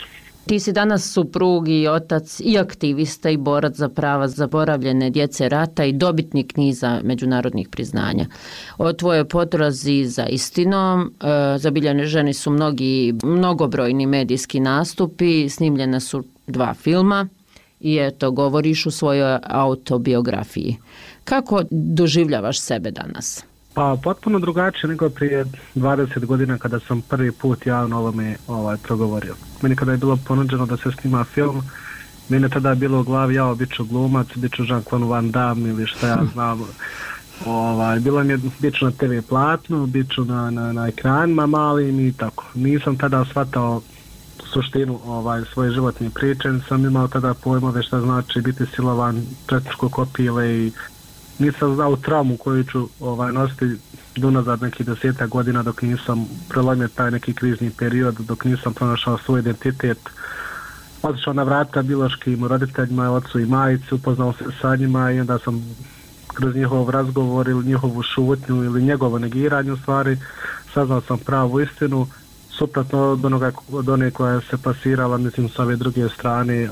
Ti si danas suprug i otac i aktivista i borac za prava zaboravljene djece rata i dobitnik niza međunarodnih priznanja. O tvojoj potrazi za istinom zabilježeni su mnogobrojni medijski nastupi, snimljena su 2 filma i eto, govoriš u svojoj autobiografiji. Kako doživljavaš sebe danas? Pa potpuno drugačije nego prije 20 godina kada sam prvi put javno ovome progovorio. Meni kada je bilo ponuđeno da se snima film, meni je tada bilo u glavi, bit ću glumac, bit ću Jean-Claude Van Damme ili šta ja znam. Bilo mi je, bit ću na TV platnu, bit ću na ekranima malim i tako. Nisam tada shvatao suštinu svoje životne priče, nisam imao tada pojmove šta znači biti silovan, četničko kopile i nisam znao traumu koju ću nositi unazad nekih 10 godina dok nisam prelomio taj neki krizni period, dok nisam pronašao svoj identitet. Otišao na vrata biološkim roditeljima, ocu i majici, upoznao se sa njima i onda sam kroz njihov razgovor ili njihovu šutnju ili njegovo negiranje u stvari saznao sam pravu istinu, suprotno od one koja se pasirala, mislim, s ove druge strane.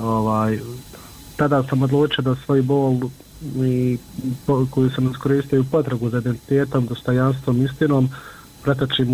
Tada sam odlučio da svoj bol koju sam iskoristio u potragu za identitetom, dostojanstvom, istinom, pretočim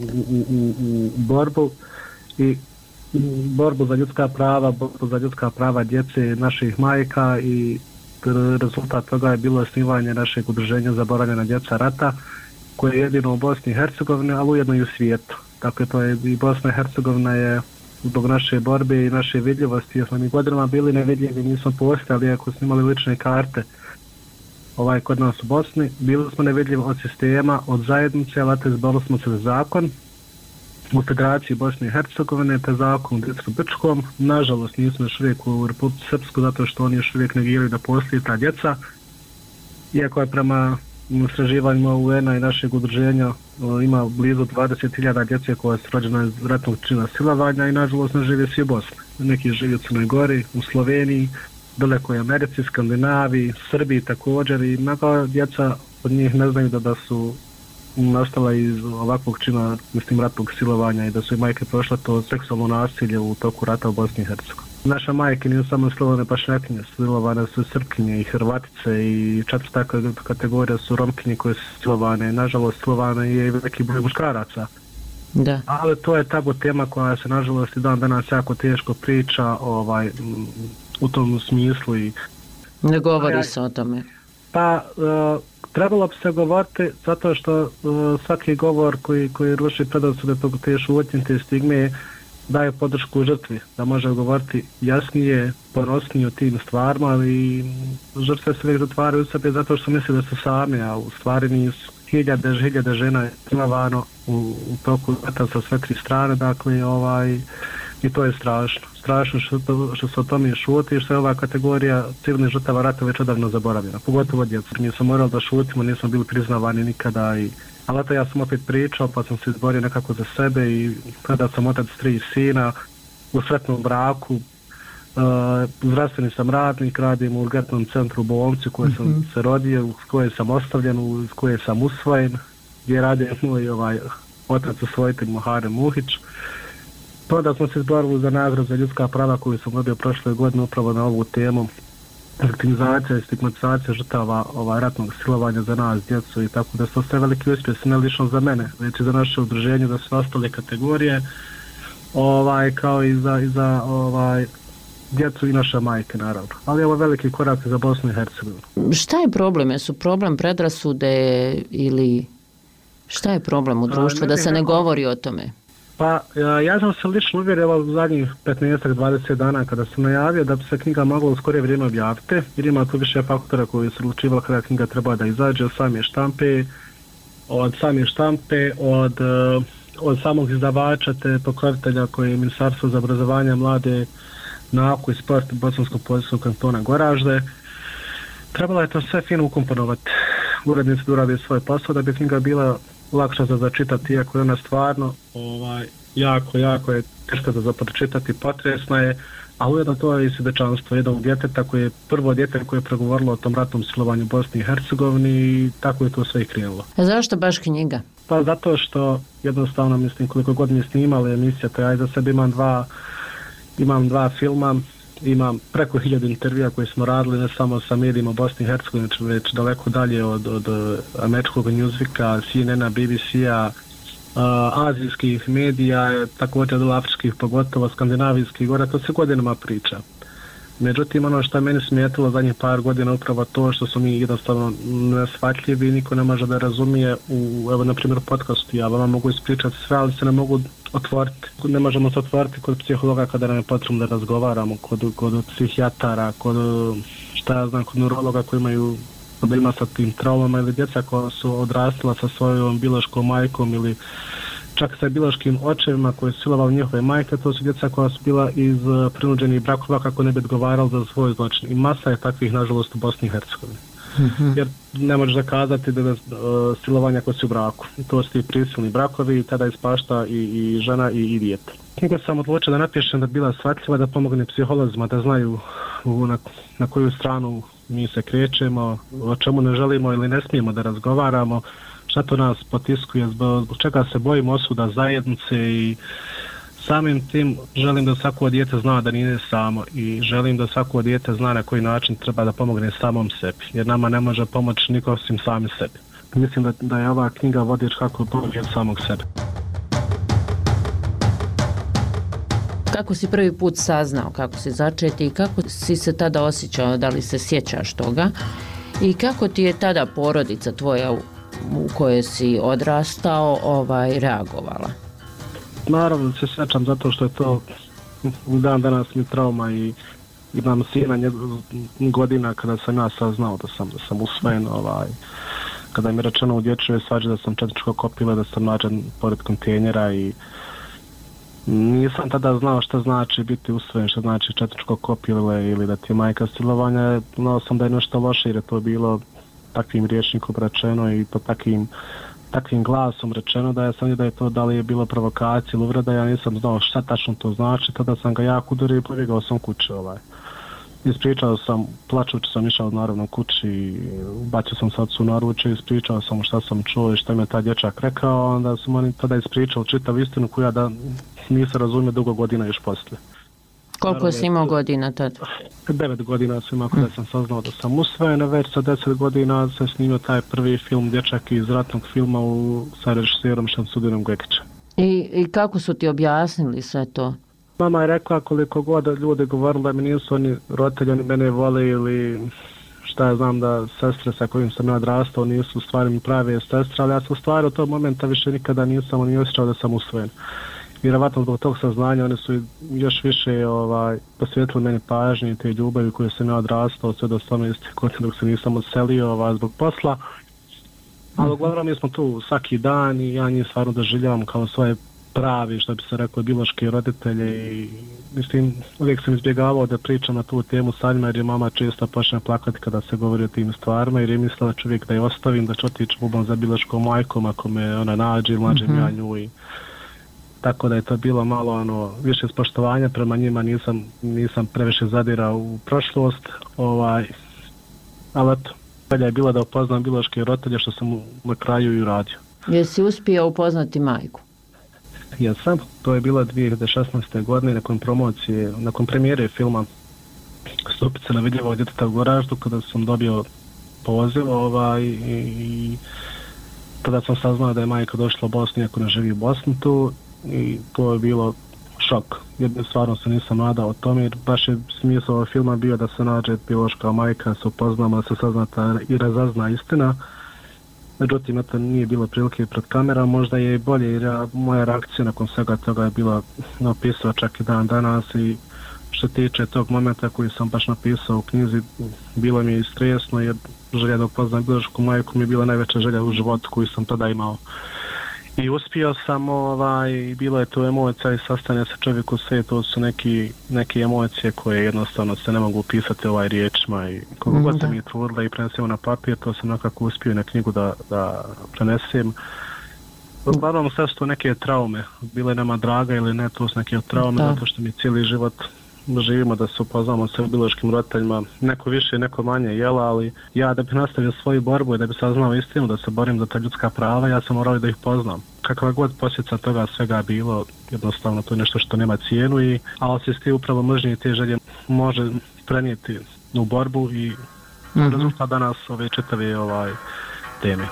u borbu i borbu za ljudska prava djece naših majka i rezultat toga je bilo osnivanje našeg udruženja Zaboravljena djeca rata, koje je jedino u Bosni i Hercegovini, ali ujedno i u svijetu. Dakle, to je i Bosna i Hercegovina je zbog naše borbe i naše vidljivosti, jer smo mi godinama bili nevidljivi, nismo postojali, ako smo imali lične karte kod nas u Bosni, bili smo nevidljivi od sistema, od zajednice, ali izborili smo se za zakon u Federaciji Bosne i Hercegovine, te zakon u Dicku Brčkom. Nažalost, nismo još uvijek u Republici Srpsku, zato što oni još uvijek negiraju da postoji ta djeca, iako je prema istraživanjima UN-a i našeg udruženja ima blizu 20.000 djece koja su rođena iz ratnog čina silovanja i nažalost ne žive svi u Bosni. Neki žive u Crnoj Gori, u Sloveniji, daleko je Americi, Skandinaviji, Srbiji također i mnoga djeca od njih ne znaju da su nastala iz ovakvog čina, mislim, ratnog silovanja i da su i majke prošle to seksualno nasilje u toku rata u Bosni i Hercegovini. Naša majke nisu samo silovane Bošnjakinje, silovane su Srpkinje i Hrvatice i 4. kategorija su Romkinje koje su silovane. Nažalost, silovane je i veliki broj muškaraca. Da. Ali to je tabu tema koja se nažalost i dan danas jako teško priča u tom smislu. Ne govori se o tome. Pa trebalo bi se govoriti zato što svaki govor koji ruši predrasude te šutnje, te stigme daje podršku žrtvi, da može govoriti jasnije, ponosnije o tim stvarima, ali žrtve se uvijek zatvaraju u sebi zato što misle da su same, a u stvari nisu. Hiljade žena je silovano u toku rata sa sve 3 strane, dakle, i to je strašno. Strašno što se o tome šuti i što je ova kategorija civilnih žrtava rata već odavno zaboravljena, pogotovo djeca. Mi smo morali da šutimo, nismo bili priznavani nikada, ali eto, ja sam opet pričao, pa sam se izborio nekako za sebe i kada sam otac 3 sina u sretnom braku, zdravstveni sam radnik, radim u urgentnom centru u bolnici u kojoj sam se rodio, u kojoj sam ostavljen, u kojoj sam usvojen, gdje radi moj otac usvojitelj Muharem Muhić. Onda smo se izborili za nagradu za ljudska prava koju sam dobio prošle godine upravo na ovu temu, viktimizacija i stigmatizacija žrtava ratnog silovanja za nas, djecu, i tako da su sve veliki uspjesi, ne lično za mene, već i za naše udruženje, da su ostale kategorije, kao i za djecu i naše majke, naravno. Ali ovo je veliki korak za Bosnu i Hercegovinu. Šta je problem? Jesu problem predrasude ili šta je problem u društvu da se ne govori o tome? Pa ja sam se lično uvjerio u zadnjih 15-20 dana kada sam najavio da bi se knjiga mogla u skorije vrijeme objaviti, jer ima tu više faktora koji su odlučivali kada knjiga treba da izađe, od same štampe, od samog izdavača te pokrovitelja koji je Ministarstvo za obrazovanje, mlade, nauku i sport Bosanskog područnog kantona Goražde. Trebalo je to sve fino ukomponovati. Urednici da urade svoj posao da bi knjiga bila lakša za začitati, iako je ona stvarno jako je teška za pročitati, potresna je, a ujedno to je i svjedočanstvo jednog djeteta koje je prvo dijete koje je pregovorilo o tom ratnom silovanju u Bosni i Hercegovini i tako je to sve i krenulo. A zašto baš knjiga? Pa zato što jednostavno, mislim, koliko god mi snimali emisija, to ja iza sebe imam imam 2 filma, imam preko 1000 intervjua koje smo radili ne samo sa medijima u Bosni i Hercegovini, već daleko dalje od američkog Newsweeka, CNN-a, BBC-a, azijskih medija, također od afričkih, pogotovo skandinavijskih gora, to se godinama priča. Međutim, ono što je meni smetilo zadnjih par godina upravo to što su mi jednostavno neshvatljivi i niko ne može da razumije evo na primjer podcastu. Ja vama mogu ispričati sve, ali se ne mogu otvoriti. Ne možemo se otvoriti kod psihologa kada nam je potrebno da razgovaramo, kod psihijatara, kod kod neurologa koji imaju problema sa tim traumama ili djeca koja su odrastila sa svojom biološkom majkom ili čak sa biološkim očevima koji su silovali njihove majke, to su djeca koja su bila iz prinuđenih brakova kako ne bi odgovarali za svoj zločin. I masa je takvih, nažalost, u Bosni i Hercegovini. Jer ne možeš zakazati da silovanja koji su u braku. To su ti prisilni brakovi i tada ispašta i žena i dijete. Knjiga sam odlučio da napišem da bila shvatljiva, da pomogne psiholozima, da znaju na koju stranu mi se krećemo, o čemu ne želimo ili ne smijemo da razgovaramo, šta to nas potiskuje, zbog čega se bojimo osuda zajednice i samim tim želim da svako dijete zna da nije samo i želim da svako dijete zna na koji način treba da pomogne samom sebi, jer nama ne može pomoći niko osim sami sebi. Mislim da je ova knjiga vodič kako pomoći od samog sebe. Kako si prvi put saznao kako si začeti i kako si se tada osjećao, da li se sjećaš toga i kako ti je tada porodica tvoja u kojoj si odrastao reagovala? Naravno da se sjećam zato što je to dan danas mi trauma i imam sina godina kada sam ja saznao da sam usvojen, kada mi je rečeno u dječjoj svađi da sam četničko kopila, da sam nađen pored kontejnera i nisam tada znao šta znači biti usvojen, šta znači četničko kopile ili da ti je majka silovanja. Znao sam da je nešto loše jer je to bilo takvim rječnikom rečeno i po takvim glasom rečeno da je to da li je bilo provokacija ili uvreda, ja nisam znao šta tačno to znači, tada sam ga jako udario i pobjegao sam kuće. Ispričao sam, plačući sam išao naravno kući i bacio sam se ocu na ruče, ispričao sam šta sam čuo i šta mi je taj dječak rekao, onda sam oni tada ispričao čitav istinu koja da nisam razumio dugo godina još poslije. Koliko si imao godina tada? 9 godina sam imao kada sam saznao da sam usvojen, već sa 10 godina sam snimio taj prvi film Dječak iz ratnog filma sa režiserom Šamsudinom Gekićem. I kako su ti objasnili sve to? Mama je rekla koliko god ljudi govorili da mi nisu oni roditelji, oni mene vole ili šta ja znam da sestre sa kojim sam ja odrastao nisu u stvari mi prave sestre, ali ja sam u stvari od tog momenta više nikada nisam ni osjećao da sam usvojen. Vjerovatno zbog tog saznanja oni su još više posvetili meni pažnje i te ljubavi koje sam ja odrastao sve do 18 godina dok se nisam odselio zbog posla. Ali uglavnom mi smo tu svaki dan i ja njih stvarno doživljavam kao svoje pravi, što bi se rekao, biološki roditelje i mislim, uvijek sam izbjegavao da pričam na tu temu sa njima jer je mama često počne plakati kada se govori o tim stvarima jer je mislila čovjek da je ostavim, da ću otići bubam za biološkom majkom ako me ona nađe ili nađem ja nju i tako da je to bilo malo više spoštovanja prema njima, nisam previše zadirao u prošlost, ali eto, bolje je bilo da upoznam biološke roditelje što sam na kraju i uradio. Jesi uspio upoznati majku? Jesam, to je bilo 2016. godine nakon promocije, nakon premijere filma Stupice na vidljivog djeteta u Goraždu kada sam dobio poziv i tada sam saznao da je majka došla u Bosnu iako ne živi u Bosni tu i to je bilo šok. Jer stvarno se nisam nadao o tome jer baš je smisao ovog filma bio da se nađe biološka majka, se upoznamo, da se saznata i razazna istina. Međutim, to nije bilo prilike pred kamerom, možda je i bolje jer moja reakcija nakon svega toga je bila napisao čak i dan danas i što tiče tog momenta koji sam baš napisao u knjizi, bilo mi je stresno jer želja da upoznam biološku majku mi je bila najveća želja u životu koju sam tada imao. I uspio sam, bilo je to emocija i sastanja sa čovjeku sve, to su neke emocije koje jednostavno se ne mogu upisati riječima i koliko god se mi je trudila i prenesemo na papir, to sam nekako uspio na knjigu da prenesem. Uglavnom sve su to neke traume, bile nama draga ili ne, to su neke traume, zato što mi cijeli život živimo, da se upoznamo sa biološkim roditeljima, neko više, neko manje, jela, ali ja da bih nastavio svoju borbu i da bi saznao istinu, da se borim za ta ljudska prava, ja sam morao da ih poznam. Kakva god posljedica toga svega bilo, jednostavno to je nešto što nema cijenu, ali se s te upravo mržnje i te želje može prenijeti u borbu i rezultat danas ove čitave teme.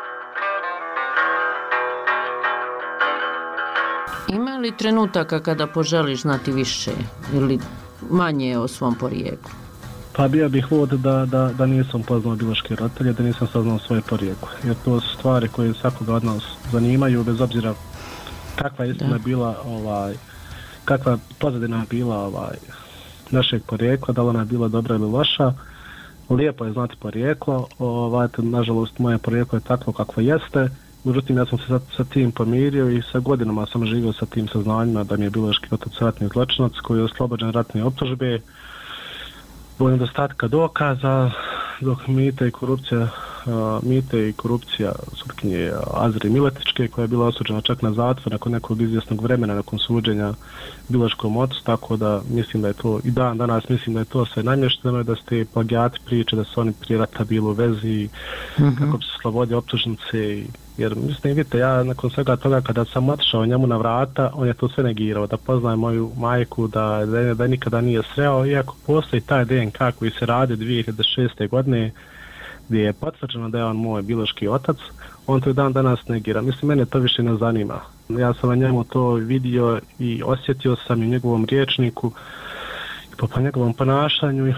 Ima li trenutaka kada poželiš znati više ili manje o svom porijeklu? Pa bio bih lud da nisam poznao biološke roditelje, da nisam saznao svoje porijeklo. Jer to su stvari koje svakoga od nas zanimaju, bez obzira kakva istina bila, kakva pozadina bila našeg porijekla, da li ona je bila dobra ili loša. Lijepo je znati porijeklo, nažalost moje porijeklo je takvo kakvo jeste. Međutim, ja sam se sa tim pomirio i sa godinama sam živio sa tim saznanjima da mi je biološki otac ratni zločinac koji je oslobođen ratne optužbe zbog nedostatka dokaza, dok mite i korupcija sutkinje Azri Miletičke, koja je bila osuđena čak na zatvor nakon nekog izvjesnog vremena nakon suđenja biološkom ocu, tako da mislim da je to i danas mislim da je to sve namješteno i da ste plagijati priče da su oni prije rata bili u vezi kako bi se slobodio optužnice jer mislim, vidite, ja nakon svega toga kada sam otišao njemu na vrata, on je to sve negirao, da poznaje moju majku, da nikada nije sreo, iako postoji taj DNK koji se radi 2006. godine gdje je potvrđeno da je on moj biološki otac, on to i dan danas negira. Mislim, mene to više ne zanima. Ja sam na njemu to vidio i osjetio sam i u njegovom riječniku i po njegovom ponašanju.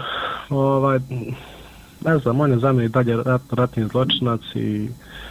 Ne znam, on je za mene i dalje ratni zločinac i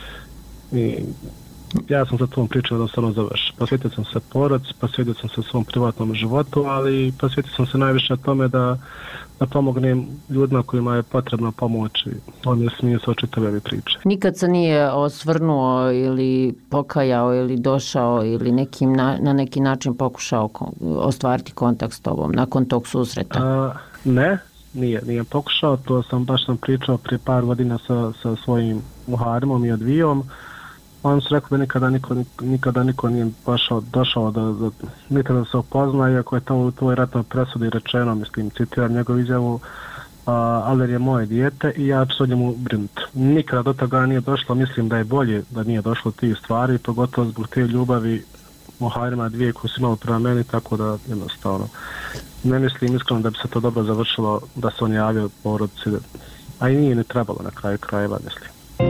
ja sam za tom priču jednostavno završio. Posvetio sam se porodici, posvetio sam se svom privatnom životu, ali posvetio sam se najviše na tome da pomognem ljudima kojima je potrebno pomoći. On je smisao čitave ove priče. Nikad se nije osvrnuo ili pokajao ili došao ili na neki način pokušao ostvariti kontakt s tobom nakon tog susreta? Ne, nije pokušao. To sam pričao prije par godina sa svojim muharimom i odvijom. On su rekao da nikada niko nije došao da nikada se upozna, iako je to u tvoj ratnoj presudi rečeno, mislim, citiram njegovu izjavu, Aler je moje dijete i ja ću o njemu brinuti. Nikada do toga nije došlo, mislim da je bolje da nije došlo tih stvari, pogotovo zbog te ljubavi muharima dvije koje su imali prema meni, tako da jednostavno ne mislim iskreno da bi se to dobro završilo da se on javio porodici, a i nije ni trebalo na kraju krajeva, mislim.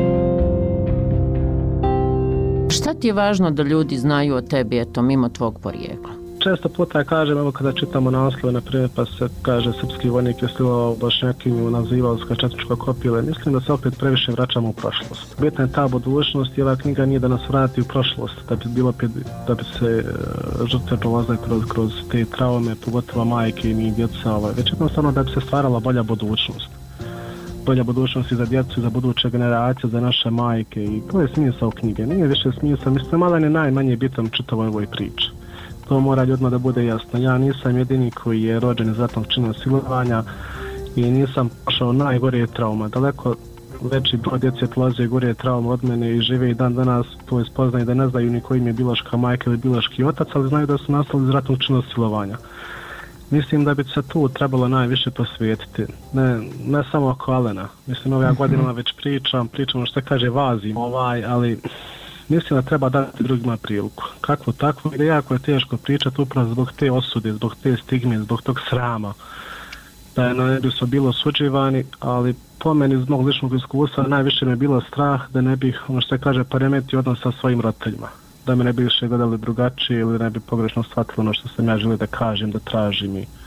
Šta ti je važno da ljudi znaju o tebi, mimo tvog porijekla? Često puta kažem, evo kada čitamo naslove, na primjer, pa se kaže srpski vojnik je silovao Bošnjakinju, nazivao se četničko kopile. Mislim da se opet previše vraćamo u prošlost. Bitna je ta budućnost i ova knjiga nije da nas vrati u prošlost, da bi se žrtve prolazile kroz te traume, pogotovo majke i mi djeca, već jednostavno da bi se stvarala bolja budućnost. Bolja budućnost i za djecu i za buduće generacije, za naše majke i to je smisao knjige. Nije više smisao, mislim, malo je najmanje bitan čitavoj ovoj priči. To mora ljudima da bude jasno. Ja nisam jedini koji je rođen iz ratnog čina silovanja i nisam prošao najgore trauma. Daleko veći broj djece prolaze gore trauma od mene i žive i dan danas to spoznaju da ne znaju ni koji im je biološka majka ili biološki otac, ali znaju da su nastali iz ratnog čina silovanja. Mislim da bi se tu trebalo najviše posvetiti, ne samo oko Alena. Mislim, ove godinama već pričamo što kaže vazim, ali mislim da treba dati drugima priliku. Kakvo takvo, jer jako je teško pričati upravo zbog te osude, zbog te stigme, zbog tog srama. Da ne bi su bilo osuđivani, ali po meni iz mog ličnog iskustva najviše mi je bilo strah da ne bih, poremetio odnos sa svojim roditeljima. Da me ne bi više gledali drugačije ili ne bi pogrešno shvatilo ono što sam ja želio da kažem, da tražim i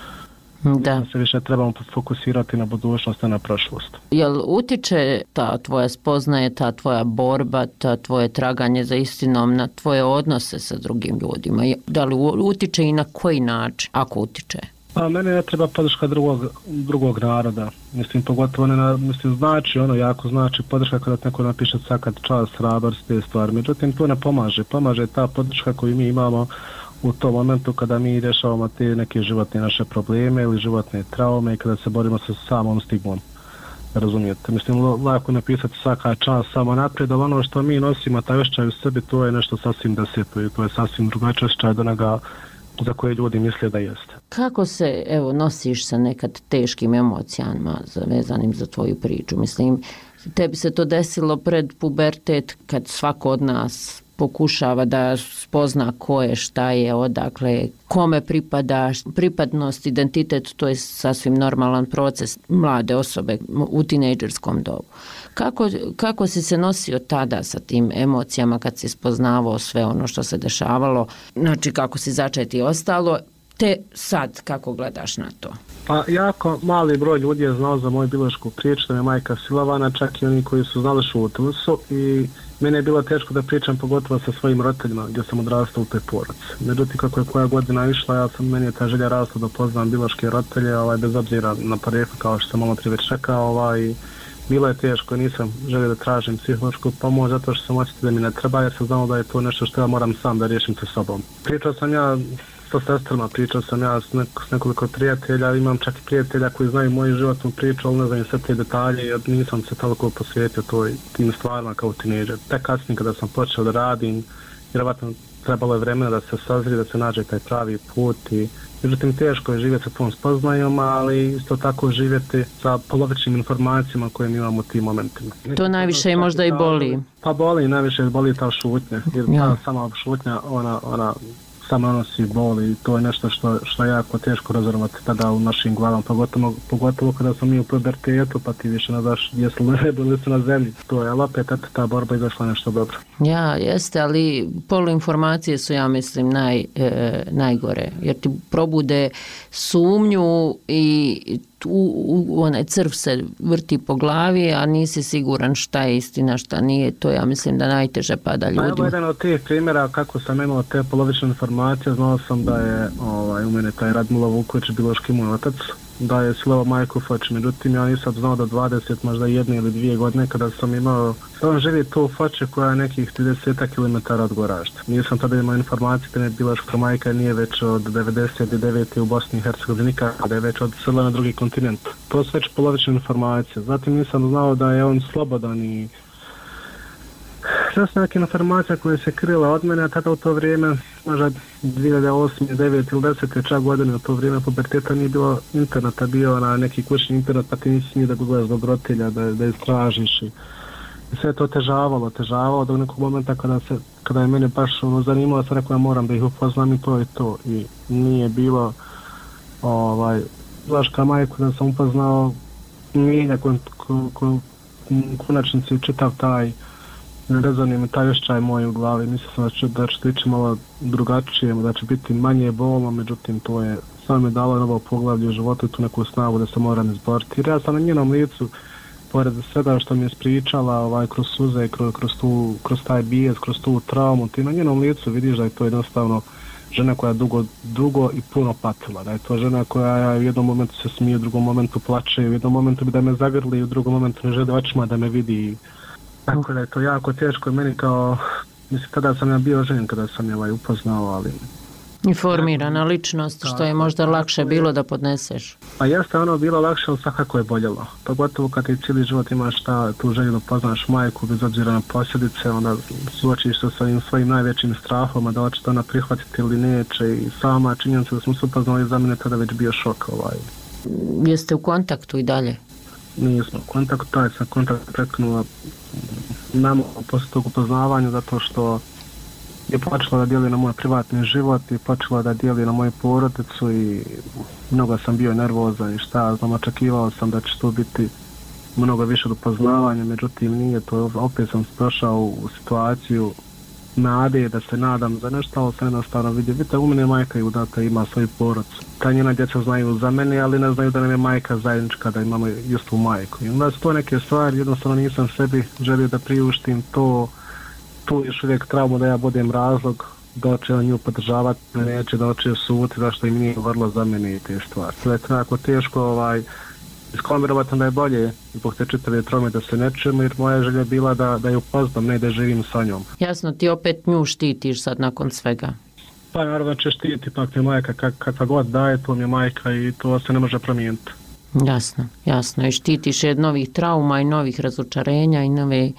da se više trebamo fokusirati na budućnost, a na prošlost. Jel utiče ta tvoja spoznaje, ta tvoja borba, ta tvoje traganje za istinom na tvoje odnose sa drugim ljudima? Da li utiče i na koji način, ako utiče? Pa meni ne treba podrška drugog naroda. Mislim, pogotovo jako znači podrška kada neko napiše svaka čast, hrabrost, te stvari. Međutim, to ne pomaže. Pomaže ta podrška koju mi imamo u tom momentu kada mi rješavamo te neke životne naše probleme ili životne traume i kada se borimo sa samom stigmom. Razumijete? Mislim, lako napisati svaka čast samo naprijed, ali ono što mi nosimo, taj osjećaj u sebi, to je nešto sasvim deseto i to je sasvim drugačije osjećaj od onoga za koje ljudi misle da jeste. Kako se, evo, nosiš sa nekad teškim emocijama vezanim za tvoju priču? Mislim, tebi se to desilo pred pubertet kad svako od nas pokušava da spozna ko je, šta je, odakle, kome pripada, pripadnost, identitet, to je sasvim normalan proces mlade osobe u tinejdžerskom dobu. Kako si se nosio tada sa tim emocijama kad si spoznavao sve ono što se dešavalo, znači kako si začet i ostalo, te sad kako gledaš na to? Pa jako mali broj ljudi je znao za moju biološku priču, da je majka silovana, čak i oni koji su znali šutili su i mene je bilo teško da pričam pogotovo sa svojim roditeljima gdje sam odrastao u toj porodici. Međutim, kako je koja godina išla, meni je ta želja rasla da poznam biološke roditelje, bez obzira na porijeklo, kao što sam malo prije već rekao, bilo je teško, nisam želio da tražim psihološku pomoć zato što sam osjetio da mi ne treba, jer sam znao da je to nešto što ja moram sam da riješim sa sobom. Pričao sam ja sa sestrama, pričao sam ja s nekoliko prijatelja, imam čak i prijatelja koji znaju moju životnu priču, ali ne znam sve te detalje, jer nisam se toliko posvetio tim stvarima kao tinejdžer. Tek kasnije kada sam počeo da radim, vjerovatno trebalo je vremena da se sazri, da se nađe taj pravi put i međutim teško je živjeti sa tom spoznajom, ali isto tako živjeti sa polovičnim informacijama koje mi imamo u tim momentima. To najviše možda i boli. Pa boli, najviše boli ta šutnja, jer ta sama šutnja, ona samo nosi bol i to je nešto što je jako teško razorvati tada u našim glavama, pogotovo kada smo mi u pubertetu, pa ti više ne znaš gdje su lebe ili su na zemlji. To je, ali opet ta borba izašla nešto dobro. Ja, jeste, ali poluinformacije su, ja mislim, najgore, jer ti probude sumnju i onaj crv se vrti po glavi, a nisi siguran šta je istina, šta nije. To ja mislim da najteže pada ljudima. Pa evo jedan od tih primjera kako sam imao te polovične informacije, znao sam da je u mene taj Radmilo Vuković, biološki moj otac, da je silovao majku Foč. Međutim, ja nisam znao da 20, možda 1 ili 2 godine kada sam imao, da on živi tu u Foči koja je nekih 30 km od Goražda. Nisam tada imao informacije da je biološka majka nije već od 99. u Bosni i Hercegovini, kada je već odsela na drugi kontinent. To su već polovične informacije. Zatim nisam znao da je on slobodan i sve su neke informacije koje se krila od mene, a tada u to vrijeme, možda 2008, 2009 ili 10. čak godine, u to vrijeme puberteta nije bilo interneta, bio na neki kućni internet, pa ti nisi smio da googlaš zbog roditelja, da istražiš i sve to težavalo do nekog momenta kada je mene baš zanimalo, sam rekao ja moram da ih upoznam i to je to. I nije bilo biološka majka da sam upoznao, nije konačnici čitav taj rezonio mi taj osjećaj moj u glavi. Mislio sam da će ići malo drugačije, da će biti manje bolno, međutim to je samo mi dalo novo poglavlje u životu i tu neku snagu da se moram izboriti. Jer ja sam na njenom licu, pored svega što mi je ispričala kroz suze, kroz taj bijes, kroz tu traumu, ti na njenom licu vidiš da je to jednostavno žena koja dugo i puno patila, da je to žena koja u jednom momentu se smije, u drugom momentu plače, u jednom momentu bi da me zagrli, u drugom momentu ne žele očima da me vidi. Tako da je to jako teško meni kao, mislim, tada sam ja bio ženjen kada sam je upoznao, ali... Informirana ličnost, što je možda lakše bilo da podneseš. Pa jeste ono bilo lakše, ali svakako je boljelo. Pogotovo kad ti cijeli život imaš tu želju da poznaš majku, bez obzira na posljedice, onda suočiš se sa svojim najvećim strahom, a da li će to ona prihvatiti ili neće i sama činjenica da smo se upoznali za mene tada već bio šok. Jeste u kontaktu i dalje? Nismo u kontaktu, taj sam kontakt prekinula nam posle tog upoznavanja zato što je počela da dijeli na moj privatni život i počela da dijeli na moju porodicu i mnogo sam bio nervozan i šta znam, očekivao sam da će to biti mnogo više od upoznavanja, međutim nije to, opet sam došao u situaciju nade da se nadam za nešto, ali sam jednostavno vidio, vidite, u mene je majka i udata, ima svoju porodicu. Ta njena djeca znaju za mene, ali ne znaju da nam je majka zajednička, da imamo istu majku. I onda su to neke stvari, jednostavno nisam sebi želio da priuštim to, tu još uvijek traumu da ja budem razlog da će nju podržavati, neće da će suditi, zašto im nije vrlo za mene i te stvari. To je tako teško, iskomirovati da je bolje zbog te čitave traume da se ne čujemo, jer moja želja je bila da je upoznam, ne da živim sa njom. Jasno, ti opet nju štitiš sad nakon svega. Pa naravno će štiti, pak mi majka kakva god daje, to mi je majka i to se ne može promijeniti. Jasno. I štitiš je od novih trauma i novih razočarenja i nove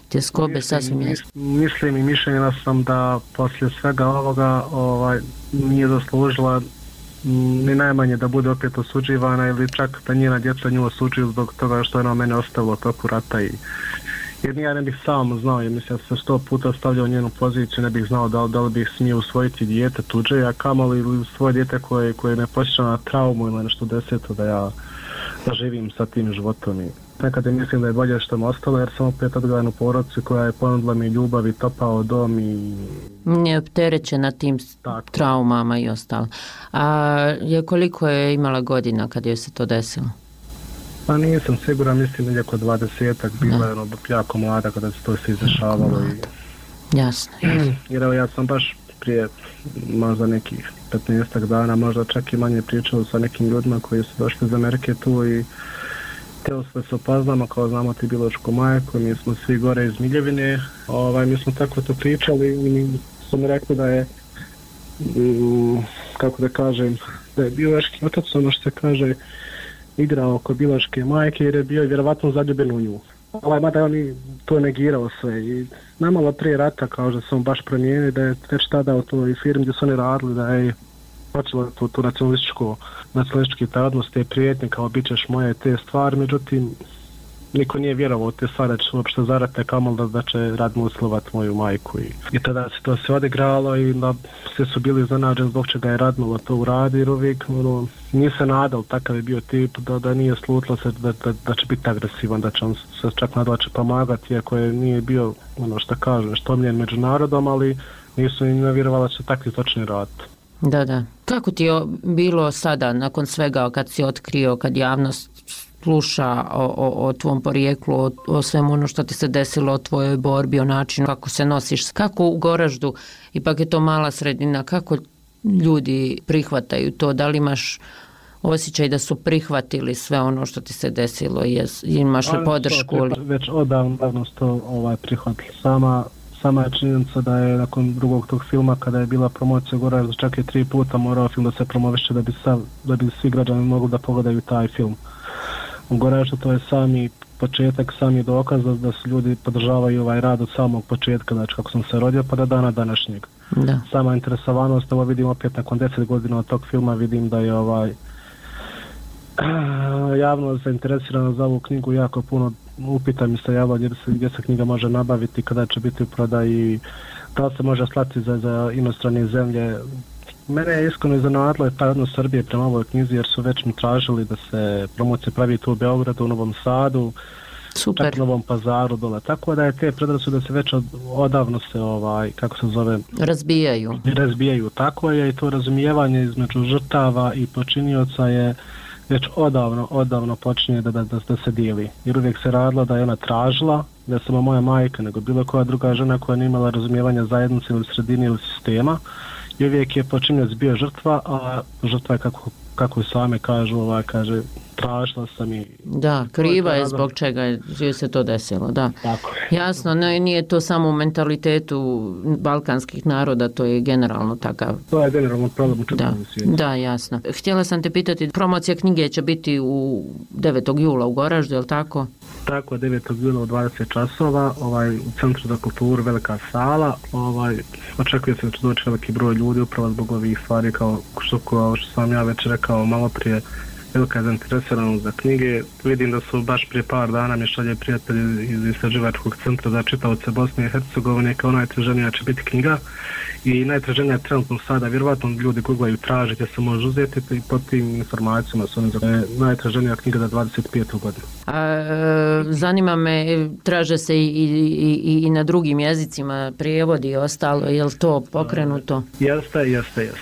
tjeskobe sasvim jasno. Mislim i mišljenja sam da poslije svega ovoga nije zaslužila ni najmanje da bude opet osuđivana ili čak da njena djeca nju osuđuju zbog toga što je ona mene ostavila toku rata jer ja ne bih sam znao, jer mislim da se 100 puta stavljao u njenu poziciju, ne bih znao da li bih smio usvojiti dijete tuđe, a kamoli ili svoje dijete koje me posjeća na traumu ili nešto deseto da živim sa tim životom. I nekada mislim da je bolje što me ostalo jer sam opet odgovoran u porodici koja je ponudila mi ljubav i topao dom i... Nije opterećena tim traumama i ostalo. A koliko je imala godina kad je se to desilo? Pa nisam siguran, mislim da je oko 20-ak, bila je jako mlada kada se to se izdešavalo. Jasno. Jer evo ja sam baš prije možda nekih 15 dana, možda čak i manje pričao sa nekim ljudima koji su došli iz Amerike tu i htjeli smo se upoznamo, kao znamo ti biološku majku, mi smo svi gore iz Miljevine, mi smo tako to pričali i su mi rekli da je, kako da kažem, da je biološki otac, ono što se kaže, igrao oko biološke majke jer je bio vjerovatno zaljubljen u nju. Mada on to negirao sve i namalo prije rata kao da se on baš promijenio, da je već tada u toj firmi gdje su oni radili, da je počelo tu nacionalistički taj odnos, te prijetnje kao bit ćeš moje te stvari, međutim niko nije vjerovao u te stvari da će uopšte zarate kamol da će Radmil usilovat moju majku i tada se to se odigralo i da sve su bili iznenađeni zbog čega je Radmil to uradio jer uvijek nije se nadal, takav je bio tip da nije slutilo se da će biti agresivan, da će on se čak nadal će pomagati iako je nije bio ono što kaže što omljen među narodom, ali nisu ni vjerovali da će takvi zločini raditi. Da. Kako ti je bilo sada nakon svega kad si otkrio, kad javnost sluša o tvom porijeklu, o svemu ono što ti se desilo, o tvojoj borbi, o načinu kako se nosiš, kako u Goraždu, ipak je to mala sredina, kako ljudi prihvataju to, da li imaš osjećaj da su prihvatili sve ono što ti se desilo, imaš li podršku? Već odavno su to prihvatili. Sama je činjenica da je nakon drugog tog filma, kada je bila promocija u Goraždu, čak je 3 puta morao film da se promoviše da bi svi građani mogli da pogledaju taj film. U Goraždu to je sami početak, sami dokaz da su ljudi podržavaju ovaj rad od samog početka, znači kako sam se rodio pa do dana današnjeg. Da. Sama interesovanost, ovo vidim opet nakon 10 godina od tog filma, vidim da je javnost zainteresirana za ovu knjigu, jako puno upita mi se javilo gdje se knjiga može nabaviti, kada će biti u prodaji, da li se može slati za inostrane zemlje. Mene je iskreno iznenadilo taj odnos Srbije prema ovoj knjizi jer su već mi tražili da se promocija pravi tu u Beogradu, u Novom Sadu, čak u Novom Pazaru dole. Tako da je te predrasude se već odavno se kako se zove razbijaju. Tako je i to razumijevanje između žrtava i počinioca je već odavno počinje da se dijeli. Jer uvijek se radilo da je ona tražila, ne samo moja majka, nego bilo koja druga žena koja nije imala razumijevanja zajednice ili sredine ili sistema. I uvijek je počinioc bio žrtva, a žrtva je kako same kažu, kaže tražila sam i... Da, kriva je zbog čega je se to desilo, da. Tako je. Jasno, nije to samo u mentalitetu balkanskih naroda, to je generalno takav. To je generalno problem u čitavom svijetu. Da, jasno. Htjela sam te pitati, promocija knjige će biti u 9. jula u Goraždu, je li tako? Tako, 9. jula u 20 časova, u Centru za kulturu, velika sala, očekuje se da će doći veliki broj ljudi upravo zbog ovih stvari kao što sam ja već rekao malo prije, velika je zainteresiranost za knjige. Vidim da su baš prije par dana mi šalje prijatelji iz Istraživačkog centra za čitaoce Bosne i Hercegovine kao najtraženija će biti knjiga i najtraženija je trenutno sada, vjerovatno ljudi googlaju tražite se može uzeti i pod tim informacijama su oni najtraženija knjiga za 25. godinu. Zanima me, traže se i na drugim jezicima prijevodi i ostalo, je li to pokrenuto? Jeste.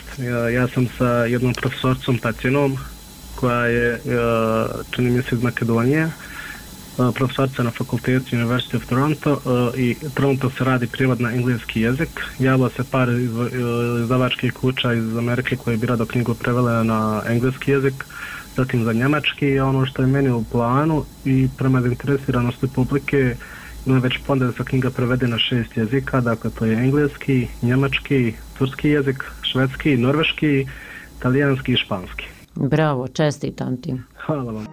Ja sam sa jednom profesorcom Tatjanom koja je, čini mi se, iz Makedonije, profesorca na fakultetu University of Toronto i trenutno se radi prijevod na engleski jezik. Javilo se par izdavačkih kuća iz Amerike koje bi rado knjigu prevele na engleski jezik, zatim za njemački, ono što je meni u planu i prema zainteresiranosti publike ima već ponda da se knjiga prevede na 6 jezika, dakle to je engleski, njemački, turski jezik, švedski, norveški, talijanski i španski. Bravo, čestitam ti. Hvala vam.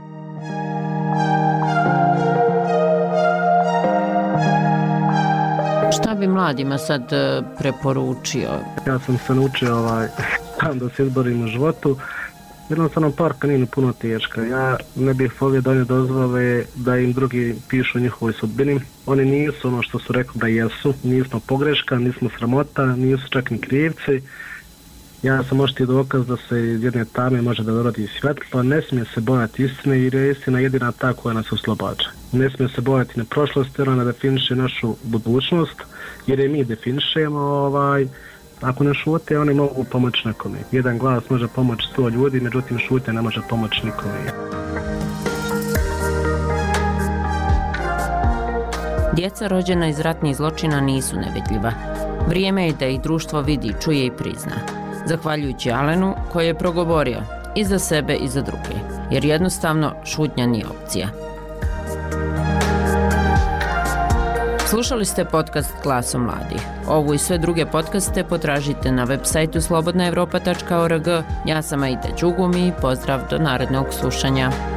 bi mladima sad preporučio? Ja sam se naučio da se izborim u životu. Jednostavno parka nije puno teška. Ja ne bih volio da oni dozvole da im drugi pišu o njihovoj sudbini. Oni nisu ono što su rekli da jesu. Nismo pogreška, nismo sramota, nisu čak ni krivci. Ja sam oštiji dokaz da se iz jedne tame može da dorodi svjetlo. Ne smije se bojati istine jer je istina jedina ta koja nas oslobađa. Ne smije se bojati na prošlost jer ona definiše našu budućnost jer je mi definišemo. Ako ne šute, oni mogu pomoći nekome. Jedan glas može pomoći 100 ljudi, međutim šutnja ne može pomoći nikome. Djeca rođena iz ratnih zločina nisu nevidljiva. Vrijeme je da ih društvo vidi, čuje i prizna. Zahvaljujući Alenu koji je progovorio i za sebe i za druge, jer jednostavno šutnja nije opcija. Slušali ste podcast Glasom mladih. Ovu i sve druge podcaste potražite na web sajtu slobodnaevropa.org. Ja sam Aida Đugumi i pozdrav do narednog slušanja.